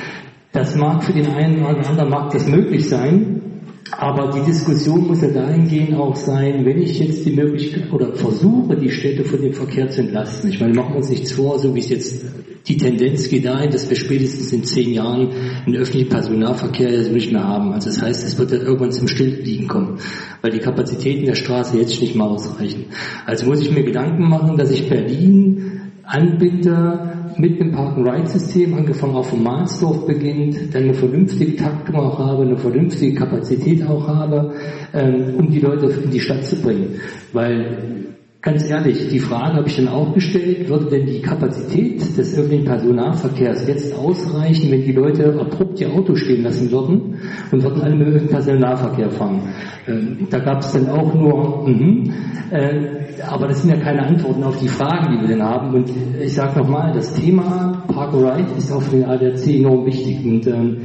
Das mag für den einen oder anderen mag das möglich sein, aber die Diskussion muss ja dahingehend auch sein, wenn ich jetzt die Möglichkeit oder versuche, die Städte von dem Verkehr zu entlasten. Ich meine, machen wir uns nichts vor, so wie es jetzt die Tendenz geht dahin, dass wir spätestens in zehn Jahren einen öffentlichen Personennahverkehr ja so nicht mehr haben. Also das heißt, es wird dann irgendwann zum Stillliegen kommen, weil die Kapazitäten der Straße jetzt nicht mehr ausreichen. Also muss ich mir Gedanken machen, dass ich Berlin anbinde, mit dem Park-and-Ride-System, angefangen auch vom Mahlsdorf beginnt, dann eine vernünftige Taktung auch habe, eine vernünftige Kapazität auch habe, ähm, um die Leute in die Stadt zu bringen. Weil, ganz ehrlich, die Frage habe ich dann auch gestellt, würde denn die Kapazität des öffentlichen Personennahverkehrs jetzt ausreichen, wenn die Leute abrupt ihr Auto stehen lassen würden und würden alle mit dem öffentlichen Personennahverkehr fahren? Ähm, da gab es dann auch nur, mhm, äh, aber das sind ja keine Antworten auf die Fragen, die wir denn haben. Und ich sage nochmal, das Thema Park-and-Ride ist auch für den A D A C enorm wichtig. Und ähm,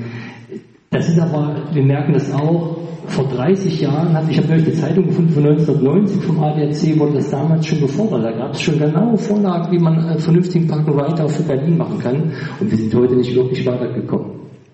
das ist aber, wir merken das auch, vor dreißig Jahren, hat, ich habe neulich eine Zeitung gefunden von neunzehnhundertneunzig vom A D A C, wurde das damals schon gefordert. Da gab es schon genaue Vorlagen, wie man äh, vernünftigen Park-and-Ride auch für Berlin machen kann. Und wir sind heute nicht wirklich weitergekommen.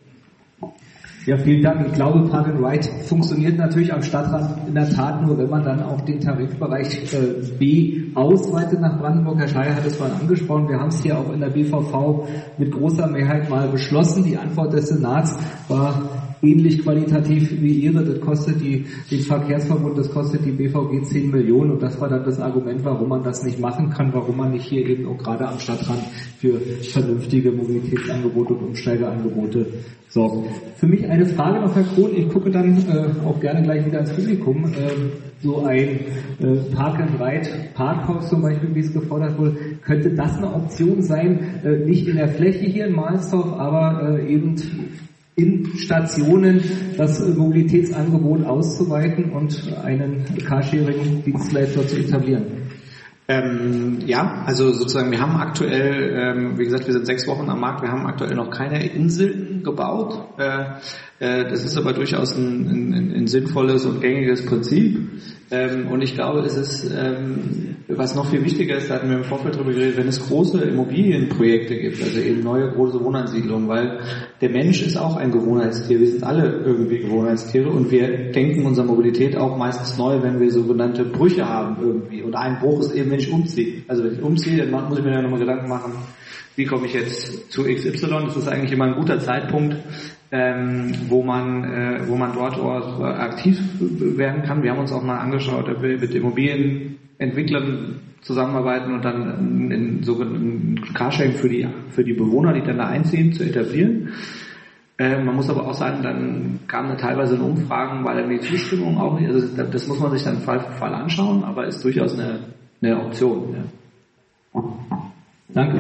Ja, vielen Dank. Ich glaube, Park and Ride funktioniert natürlich am Stadtrand in der Tat nur, wenn man dann auch den Tarifbereich äh, B ausweitet nach Brandenburg. Herr Scheier hat es vorhin angesprochen. Wir haben es hier auch in der B V V mit großer Mehrheit mal beschlossen. Die Antwort des Senats war ähnlich qualitativ wie Ihre. Das kostet die, den Verkehrsverbund, das kostet die B V G zehn Millionen. Und das war dann das Argument, warum man das nicht machen kann, warum man nicht hier eben auch gerade am Stadtrand für vernünftige Mobilitätsangebote und Umsteigeangebote sorgt. Für mich eine Frage noch, Herr Krohn. Ich gucke dann äh, auch gerne gleich wieder ins Publikum. Ähm, so ein äh, Park-and-Ride-Parkhaus zum Beispiel, wie es gefordert wurde, könnte das eine Option sein? Äh, nicht in der Fläche hier in Mahlsdorf, aber äh, eben in Stationen das Mobilitätsangebot auszuweiten und einen Carsharing-Dienstleister zu etablieren? Ähm, ja, also sozusagen wir haben aktuell, ähm, wie gesagt, wir sind sechs Wochen am Markt, wir haben aktuell noch keine Inseln gebaut. Äh, äh, das ist aber durchaus ein, ein, ein sinnvolles und gängiges Prinzip. Ähm, und ich glaube, es ist, ähm, was noch viel wichtiger ist, da hatten wir im Vorfeld drüber geredet, wenn es große Immobilienprojekte gibt, also eben neue große Wohnansiedlungen, weil der Mensch ist auch ein Gewohnheitstier, wir sind alle irgendwie Gewohnheitstiere und wir denken unsere Mobilität auch meistens neu, wenn wir sogenannte Brüche haben irgendwie. Und ein Bruch ist eben, wenn ich umziehe. Also wenn ich umziehe, dann muss ich mir ja nochmal Gedanken machen, wie komme ich jetzt zu X Y? Das ist eigentlich immer ein guter Zeitpunkt, ähm, wo man äh, wo man dort auch aktiv werden kann. Wir haben uns auch mal angeschaut, ob wir mit Immobilienentwicklern zusammenarbeiten und dann in sogenannten Carsharing für die für die Bewohner, die dann da einziehen, zu etablieren. Äh, man muss aber auch sagen, dann kamen da teilweise in Umfragen, weil dann die Zustimmung auch nicht, also das muss man sich dann Fall für Fall anschauen, aber ist durchaus eine, eine Option. Ja. Danke.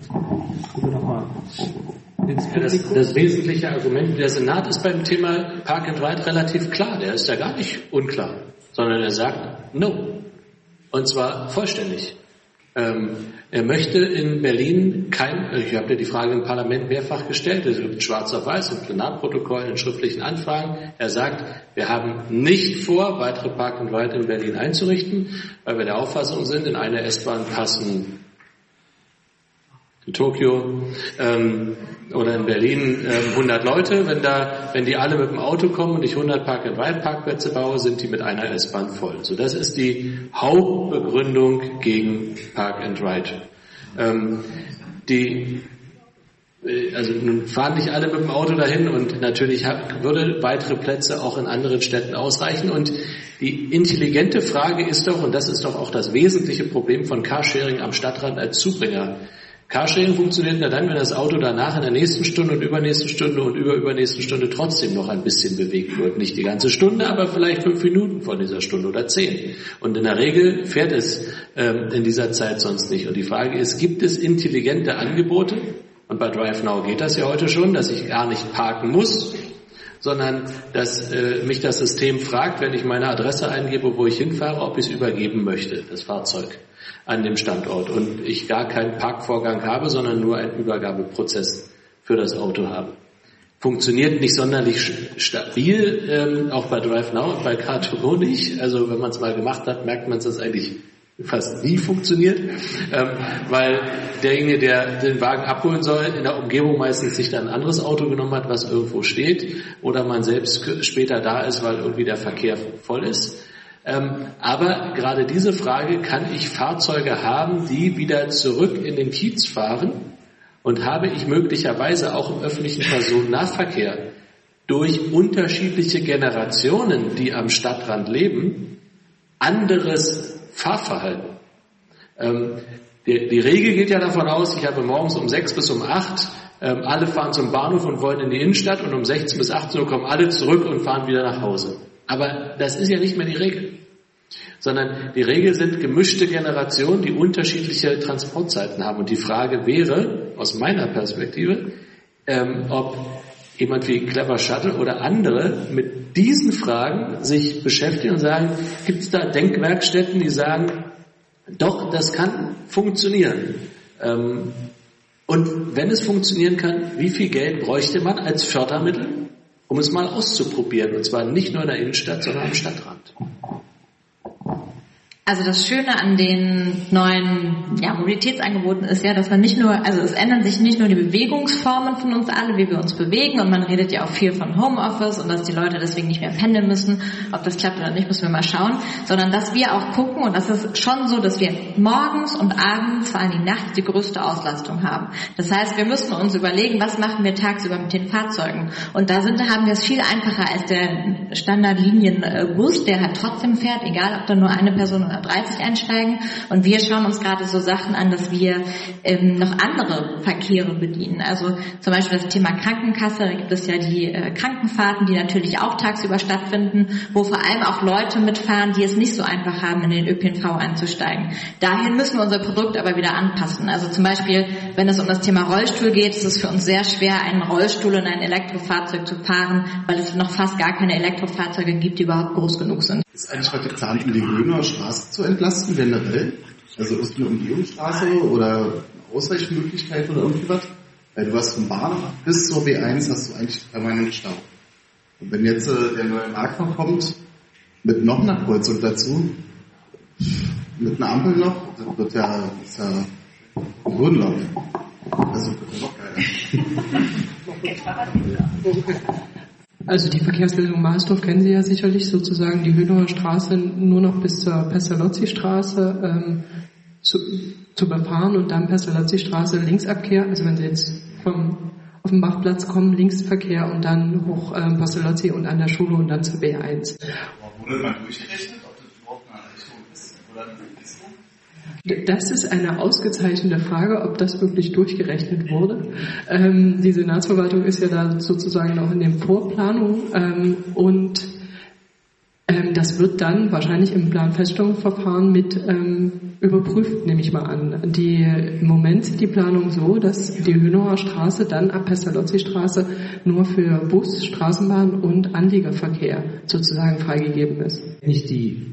Das, das wesentliche Argument, der Senat ist beim Thema Park and Ride relativ klar. Der ist ja gar nicht unklar, sondern er sagt No. Und zwar vollständig. Ähm, er möchte in Berlin kein, ich habe ja die Frage im Parlament mehrfach gestellt, es gibt schwarz auf weiß, in Plenarprotokollen, in schriftlichen Anfragen. Er sagt, wir haben nicht vor, weitere Park and Ride in Berlin einzurichten, weil wir der Auffassung sind, in eine S-Bahn passen in Tokio ähm, oder in Berlin ähm, hundert Leute. Wenn da, wenn die alle mit dem Auto kommen und ich hundert Park-and-Ride-Parkplätze baue, sind die mit einer S-Bahn voll. So, das ist die Hauptbegründung gegen Park-and-Ride. Ähm, die Also nun fahren nicht alle mit dem Auto dahin und natürlich würde weitere Plätze auch in anderen Städten ausreichen. Und die intelligente Frage ist doch, und das ist doch auch das wesentliche Problem von Carsharing am Stadtrand als Zubringer. Carsharing funktioniert nur dann, wenn das Auto danach in der nächsten Stunde und übernächsten Stunde und überübernächsten Stunde trotzdem noch ein bisschen bewegt wird. Nicht die ganze Stunde, aber vielleicht fünf Minuten von dieser Stunde oder zehn. Und in der Regel fährt es ähm, in dieser Zeit sonst nicht. Und die Frage ist, gibt es intelligente Angebote? Und bei DriveNow geht das ja heute schon, dass ich gar nicht parken muss, sondern dass äh, mich das System fragt, wenn ich meine Adresse eingebe, wo ich hinfahre, ob ich es übergeben möchte, das Fahrzeug an dem Standort. Und ich gar keinen Parkvorgang habe, sondern nur einen Übergabeprozess für das Auto habe. Funktioniert nicht sonderlich stabil, ähm, auch bei DriveNow und bei Car to Go nicht. Also wenn man es mal gemacht hat, merkt man, dass das eigentlich fast nie funktioniert, ähm, weil derjenige, der den Wagen abholen soll, in der Umgebung meistens sich dann ein anderes Auto genommen hat, was irgendwo steht, oder man selbst später da ist, weil irgendwie der Verkehr voll ist. Ähm, aber gerade diese Frage, kann ich Fahrzeuge haben, die wieder zurück in den Kiez fahren, und habe ich möglicherweise auch im öffentlichen Personennahverkehr durch unterschiedliche Generationen, die am Stadtrand leben, anderes Fahrverhalten. Ähm, die, die Regel geht ja davon aus, ich habe morgens um sechs bis um acht, ähm, alle fahren zum Bahnhof und wollen in die Innenstadt, und um sechzehn bis achtzehn Uhr kommen alle zurück und fahren wieder nach Hause. Aber das ist ja nicht mehr die Regel, sondern die Regel sind gemischte Generationen, die unterschiedliche Transportzeiten haben. Und die Frage wäre, aus meiner Perspektive, ähm, ob jemand wie Clever Shuttle oder andere mit diesen Fragen sich beschäftigen und sagen, gibt es da Denkwerkstätten, die sagen, doch, das kann funktionieren. Ähm, und wenn es funktionieren kann, wie viel Geld bräuchte man als Fördermittel, um es mal auszuprobieren? Und zwar nicht nur in der Innenstadt, sondern am Stadtrand. Also das Schöne an den neuen ja, Mobilitätsangeboten ist ja, dass man nicht nur, also es ändern sich nicht nur die Bewegungsformen von uns alle, wie wir uns bewegen, und man redet ja auch viel von Homeoffice und dass die Leute deswegen nicht mehr pendeln müssen. Ob das klappt oder nicht, müssen wir mal schauen. Sondern dass wir auch gucken, und das ist schon so, dass wir morgens und abends, vor allem nachts, die größte Auslastung haben. Das heißt, wir müssen uns überlegen, was machen wir tagsüber mit den Fahrzeugen. Und da sind, haben wir es viel einfacher als der Standardlinienbus, der halt trotzdem fährt, egal ob da nur eine Person oder dreißig einsteigen. Und wir schauen uns gerade so Sachen an, dass wir ähm, noch andere Verkehre bedienen. Also zum Beispiel das Thema Krankenkasse, da gibt es ja die äh, Krankenfahrten, die natürlich auch tagsüber stattfinden, wo vor allem auch Leute mitfahren, die es nicht so einfach haben, in den Ö P N V einzusteigen. Dahin müssen wir unser Produkt aber wieder anpassen. Also zum Beispiel, wenn es um das Thema Rollstuhl geht, ist es für uns sehr schwer, einen Rollstuhl in ein Elektrofahrzeug zu fahren, weil es noch fast gar keine Elektrofahrzeuge gibt, die überhaupt groß genug sind. Ist eigentlich heute geplant, um die Höhner Straße zu entlasten, generell? Also ist eine Umgehungsstraße oder Ausweichmöglichkeit oder irgendwie was? Weil du hast vom Bahnhof bis zur B eins hast du eigentlich permanent Stau. Und wenn jetzt äh, der neue Markt noch kommt, mit noch einer Kreuzung dazu, mit einer Ampel noch, das wird ja, ist ja ein Grundlauf. Also das wird ja noch geiler. Also die Verkehrslösung Marsdorf kennen Sie ja sicherlich, sozusagen die Höhner Straße nur noch bis zur Pestalozzi-Straße ähm, zu, zu befahren und dann Pestalozzi-Straße Linksabkehr, also wenn Sie jetzt vom, auf den Bachplatz kommen, Linksverkehr und dann hoch ähm, Pestalozzi und an der Schule und dann zur B eins. Wurde mal durchgerechnet, ob das überhaupt eine Erreichung ist oder eine Verbesserung? Das ist eine ausgezeichnete Frage, ob das wirklich durchgerechnet wurde. Ähm, die Senatsverwaltung ist ja da sozusagen noch in den Vorplanungen ähm, und ähm, das wird dann wahrscheinlich im Planfeststellungsverfahren mit ähm, überprüft, nehme ich mal an. Die, im Moment sieht die Planung so, dass die Hönower Straße dann ab Pestalozzi-Straße nur für Bus, Straßenbahn und Anliegerverkehr sozusagen freigegeben ist. Nicht die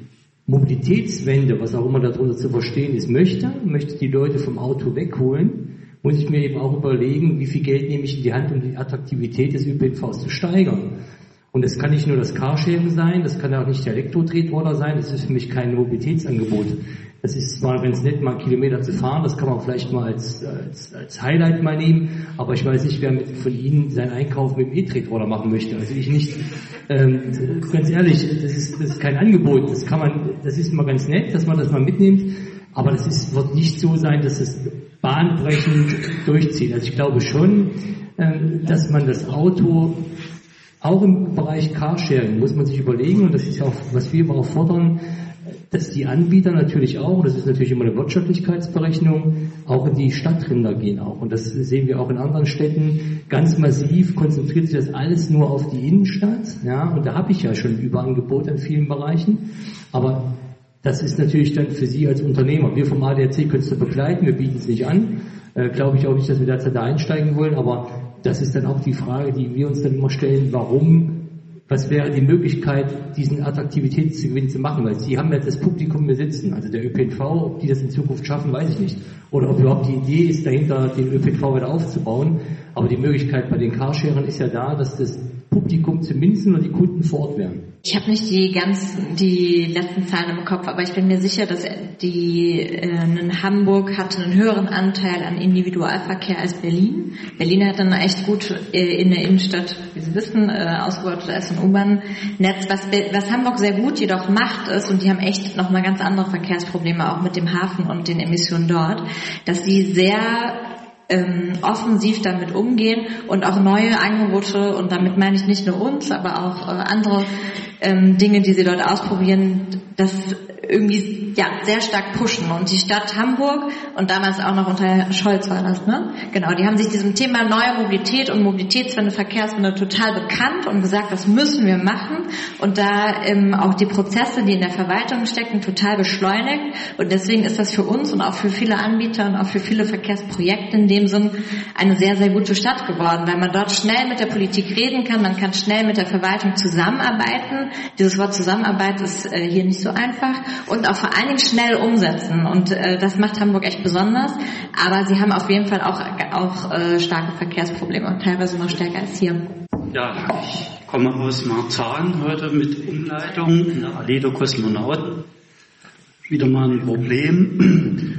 Mobilitätswende, was auch immer darunter zu verstehen ist, möchte, möchte die Leute vom Auto wegholen, muss ich mir eben auch überlegen, wie viel Geld nehme ich in die Hand, um die Attraktivität des Ö P N Vs zu steigern. Und das kann nicht nur das Carsharing sein, das kann auch nicht der Elektro-Tretroller sein, das ist für mich kein Mobilitätsangebot. Das ist zwar ganz nett, mal einen Kilometer zu fahren, das kann man vielleicht mal als, als, als Highlight mal nehmen, aber ich weiß nicht, wer mit, von Ihnen seinen Einkauf mit dem E-Tretroller machen möchte. Also ich nicht. Ähm, ganz ehrlich, das ist, das ist kein Angebot. Das kann man, das ist mal ganz nett, dass man das mal mitnimmt, aber das ist, wird nicht so sein, dass es bahnbrechend durchzieht. Also ich glaube schon, ähm, dass man das Auto auch im Bereich Carsharing muss man sich überlegen, und das ist auch, was wir auch fordern, dass die Anbieter natürlich auch, das ist natürlich immer eine Wirtschaftlichkeitsberechnung, auch in die Stadtränder gehen auch. Und das sehen wir auch in anderen Städten. Ganz massiv konzentriert sich das alles nur auf die Innenstadt. Ja, und da habe ich ja schon Überangebot in vielen Bereichen. Aber das ist natürlich dann für Sie als Unternehmer. Wir vom A D A C können es begleiten, wir bieten es nicht an. Äh, glaube ich auch nicht, dass wir derzeit da einsteigen wollen, aber das ist dann auch die Frage, die wir uns dann immer stellen, warum, was wäre die Möglichkeit, diesen Attraktivitätsgewinn zu machen, weil Sie haben ja das Publikum hier sitzen, also der Ö P N V, ob die das in Zukunft schaffen, weiß ich nicht. Oder ob überhaupt die Idee ist, dahinter den Ö P N V wieder aufzubauen, aber die Möglichkeit bei den Carsharern ist ja da, dass das Publikum zumindest nur die Kunden vor Ort wären. Ich habe nicht die ganz die letzten Zahlen im Kopf, aber ich bin mir sicher, dass die äh, Hamburg hatte einen höheren Anteil an Individualverkehr als Berlin. Berlin hat dann echt gut äh, in der Innenstadt, wie Sie wissen, äh, ausgebautetes S- und U-Bahn-Netz. Was, was Hamburg sehr gut jedoch macht ist, und die haben echt nochmal ganz andere Verkehrsprobleme, auch mit dem Hafen und den Emissionen dort, dass sie sehr Ähm, offensiv damit umgehen und auch neue Angebote, und damit meine ich nicht nur uns, aber auch äh, andere ähm, Dinge, die sie dort ausprobieren, das irgendwie ja sehr stark pushen. Und die Stadt Hamburg, und damals auch noch unter Herrn Scholz war das, ne? Genau, die haben sich diesem Thema neue Mobilität und Mobilitätswende, Verkehrswende total bekannt und gesagt, das müssen wir machen, und da ähm, auch die Prozesse, die in der Verwaltung stecken, total beschleunigt. Und deswegen ist das für uns und auch für viele Anbieter und auch für viele Verkehrsprojekte in dem Sinn eine sehr, sehr gute Stadt geworden, weil man dort schnell mit der Politik reden kann, man kann schnell mit der Verwaltung zusammenarbeiten. Dieses Wort Zusammenarbeit ist äh, hier nicht so einfach, und auch vor allen Dingen schnell umsetzen, und äh, das macht Hamburg echt besonders, aber sie haben auf jeden Fall auch, auch äh, starke Verkehrsprobleme und teilweise noch stärker als hier. Ja, ich komme aus Marzahn heute mit Umleitung in der Allee der Kosmonauten. Wieder mal ein Problem.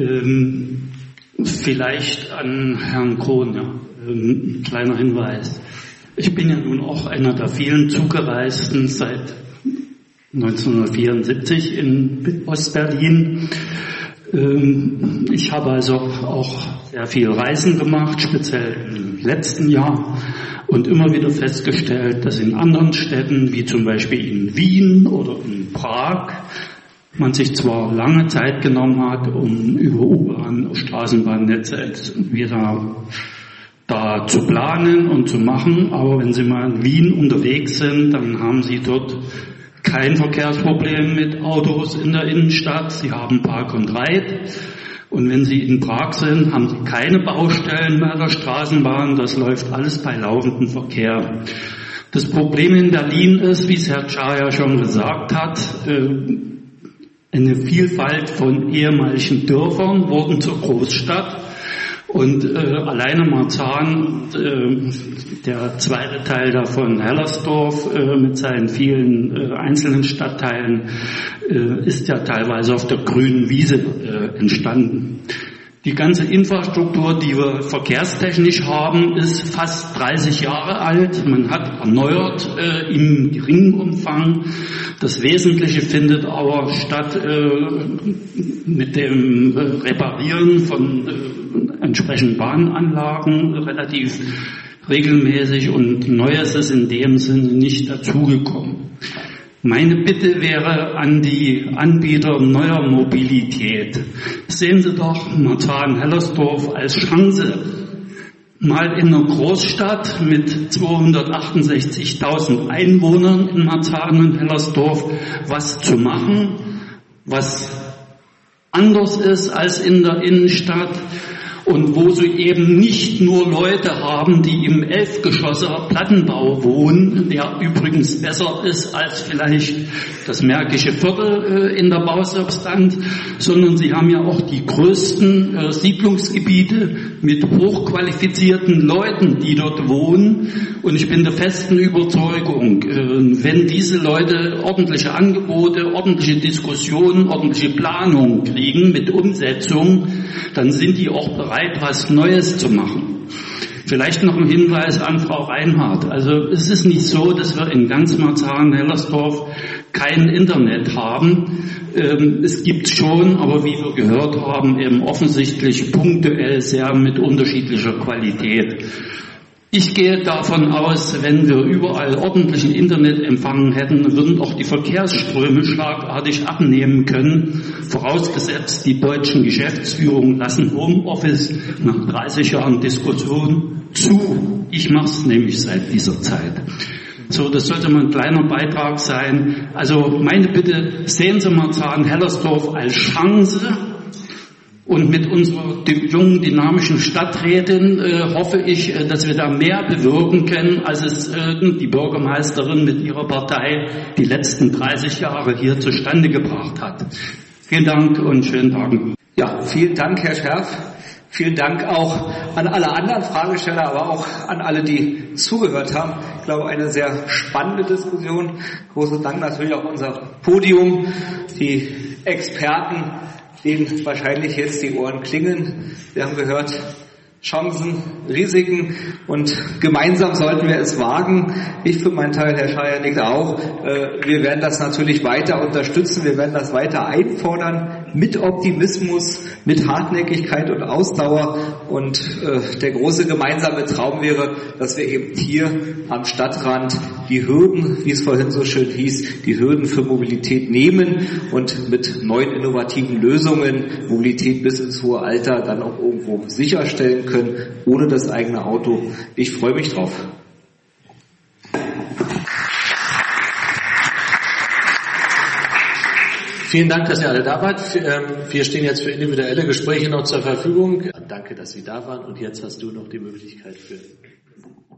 Ähm, vielleicht an Herrn Krohn, ja. Ähm, ein kleiner Hinweis. Ich bin ja nun auch einer der vielen Zugereisten seit neunzehnhundertvierundsiebzig in Ostberlin. Ähm, ich habe also auch sehr viel Reisen gemacht, speziell im letzten Jahr, und immer wieder festgestellt, dass in anderen Städten, wie zum Beispiel in Wien oder in Prag, man sich zwar lange Zeit genommen hat, um über U-Bahn- und Straßenbahnnetze wieder da zu planen und zu machen, aber wenn Sie mal in Wien unterwegs sind, dann haben Sie dort kein Verkehrsproblem mit Autos in der Innenstadt. Sie haben Park und Ride. Und wenn Sie in Prag sind, haben Sie keine Baustellen mehr der Straßenbahn. Das läuft alles bei laufendem Verkehr. Das Problem in Berlin ist, wie es Herr Czar ja schon gesagt hat, eine Vielfalt von ehemaligen Dörfern wurden zur Großstadt. Und äh, alleine Marzahn, äh, der zweite Teil davon, Hellersdorf, äh, mit seinen vielen äh, einzelnen Stadtteilen, äh, ist ja teilweise auf der grünen Wiese äh, entstanden. Die ganze Infrastruktur, die wir verkehrstechnisch haben, ist fast dreißig Jahre alt. Man hat erneuert äh, im geringen Umfang. Das Wesentliche findet aber statt äh, mit dem äh, Reparieren von äh, entsprechenden Bahnanlagen relativ regelmäßig, und Neues ist in dem Sinne nicht dazugekommen. Meine Bitte wäre an die Anbieter neuer Mobilität: Sehen Sie doch Marzahn-Hellersdorf als Chance, mal in einer Großstadt mit zweihundertachtundsechzigtausend Einwohnern in Marzahn und Hellersdorf was zu machen, was anders ist als in der Innenstadt, und wo sie eben nicht nur Leute haben, die im Elfgeschosser Plattenbau wohnen, der übrigens besser ist als vielleicht das Märkische Viertel in der Bausubstanz, sondern sie haben ja auch die größten Siedlungsgebiete mit hochqualifizierten Leuten, die dort wohnen. Und ich bin der festen Überzeugung, wenn diese Leute ordentliche Angebote, ordentliche Diskussionen, ordentliche Planung kriegen mit Umsetzung, dann sind die auch bereit, was Neues zu machen. Vielleicht noch ein Hinweis an Frau Reinhardt. Also es ist nicht so, dass wir in ganz Marzahn-Hellersdorf kein Internet haben. Es gibt schon, aber wie wir gehört haben, eben offensichtlich punktuell sehr mit unterschiedlicher Qualität. Ich gehe davon aus, wenn wir überall ordentlichen Internetempfang hätten, würden auch die Verkehrsströme schlagartig abnehmen können, vorausgesetzt die deutschen Geschäftsführungen lassen Homeoffice nach dreißig Jahren Diskussion zu. Ich mache es nämlich seit dieser Zeit. So, das sollte mal ein kleiner Beitrag sein. Also meine Bitte, sehen Sie Marzahn-Hellersdorf als Chance. Und mit unserer jungen, dynamischen Stadträtin äh, hoffe ich, äh, dass wir da mehr bewirken können, als es äh, die Bürgermeisterin mit ihrer Partei die letzten dreißig Jahre hier zustande gebracht hat. Vielen Dank und schönen Tag. Ja, vielen Dank, Herr Scherf. Vielen Dank auch an alle anderen Fragesteller, aber auch an alle, die zugehört haben. Ich glaube, eine sehr spannende Diskussion. Großen Dank natürlich auch unser Podium, die Experten, denen wahrscheinlich jetzt die Ohren klingeln. Wir haben gehört, Chancen, Risiken und gemeinsam sollten wir es wagen. Ich für meinen Teil, Herr Schreier, nickt auch. Wir werden das natürlich weiter unterstützen, wir werden das weiter einfordern, mit Optimismus, mit Hartnäckigkeit und Ausdauer. Und der große gemeinsame Traum wäre, dass wir eben hier am Stadtrand die Hürden, wie es vorhin so schön hieß, die Hürden für Mobilität nehmen und mit neuen innovativen Lösungen Mobilität bis ins hohe Alter dann auch irgendwo sicherstellen können, ohne das eigene Auto. Ich freue mich drauf. Vielen Dank, dass ihr alle da wart. Wir stehen jetzt für individuelle Gespräche noch zur Verfügung. Danke, dass Sie da waren. Und jetzt hast du noch die Möglichkeit für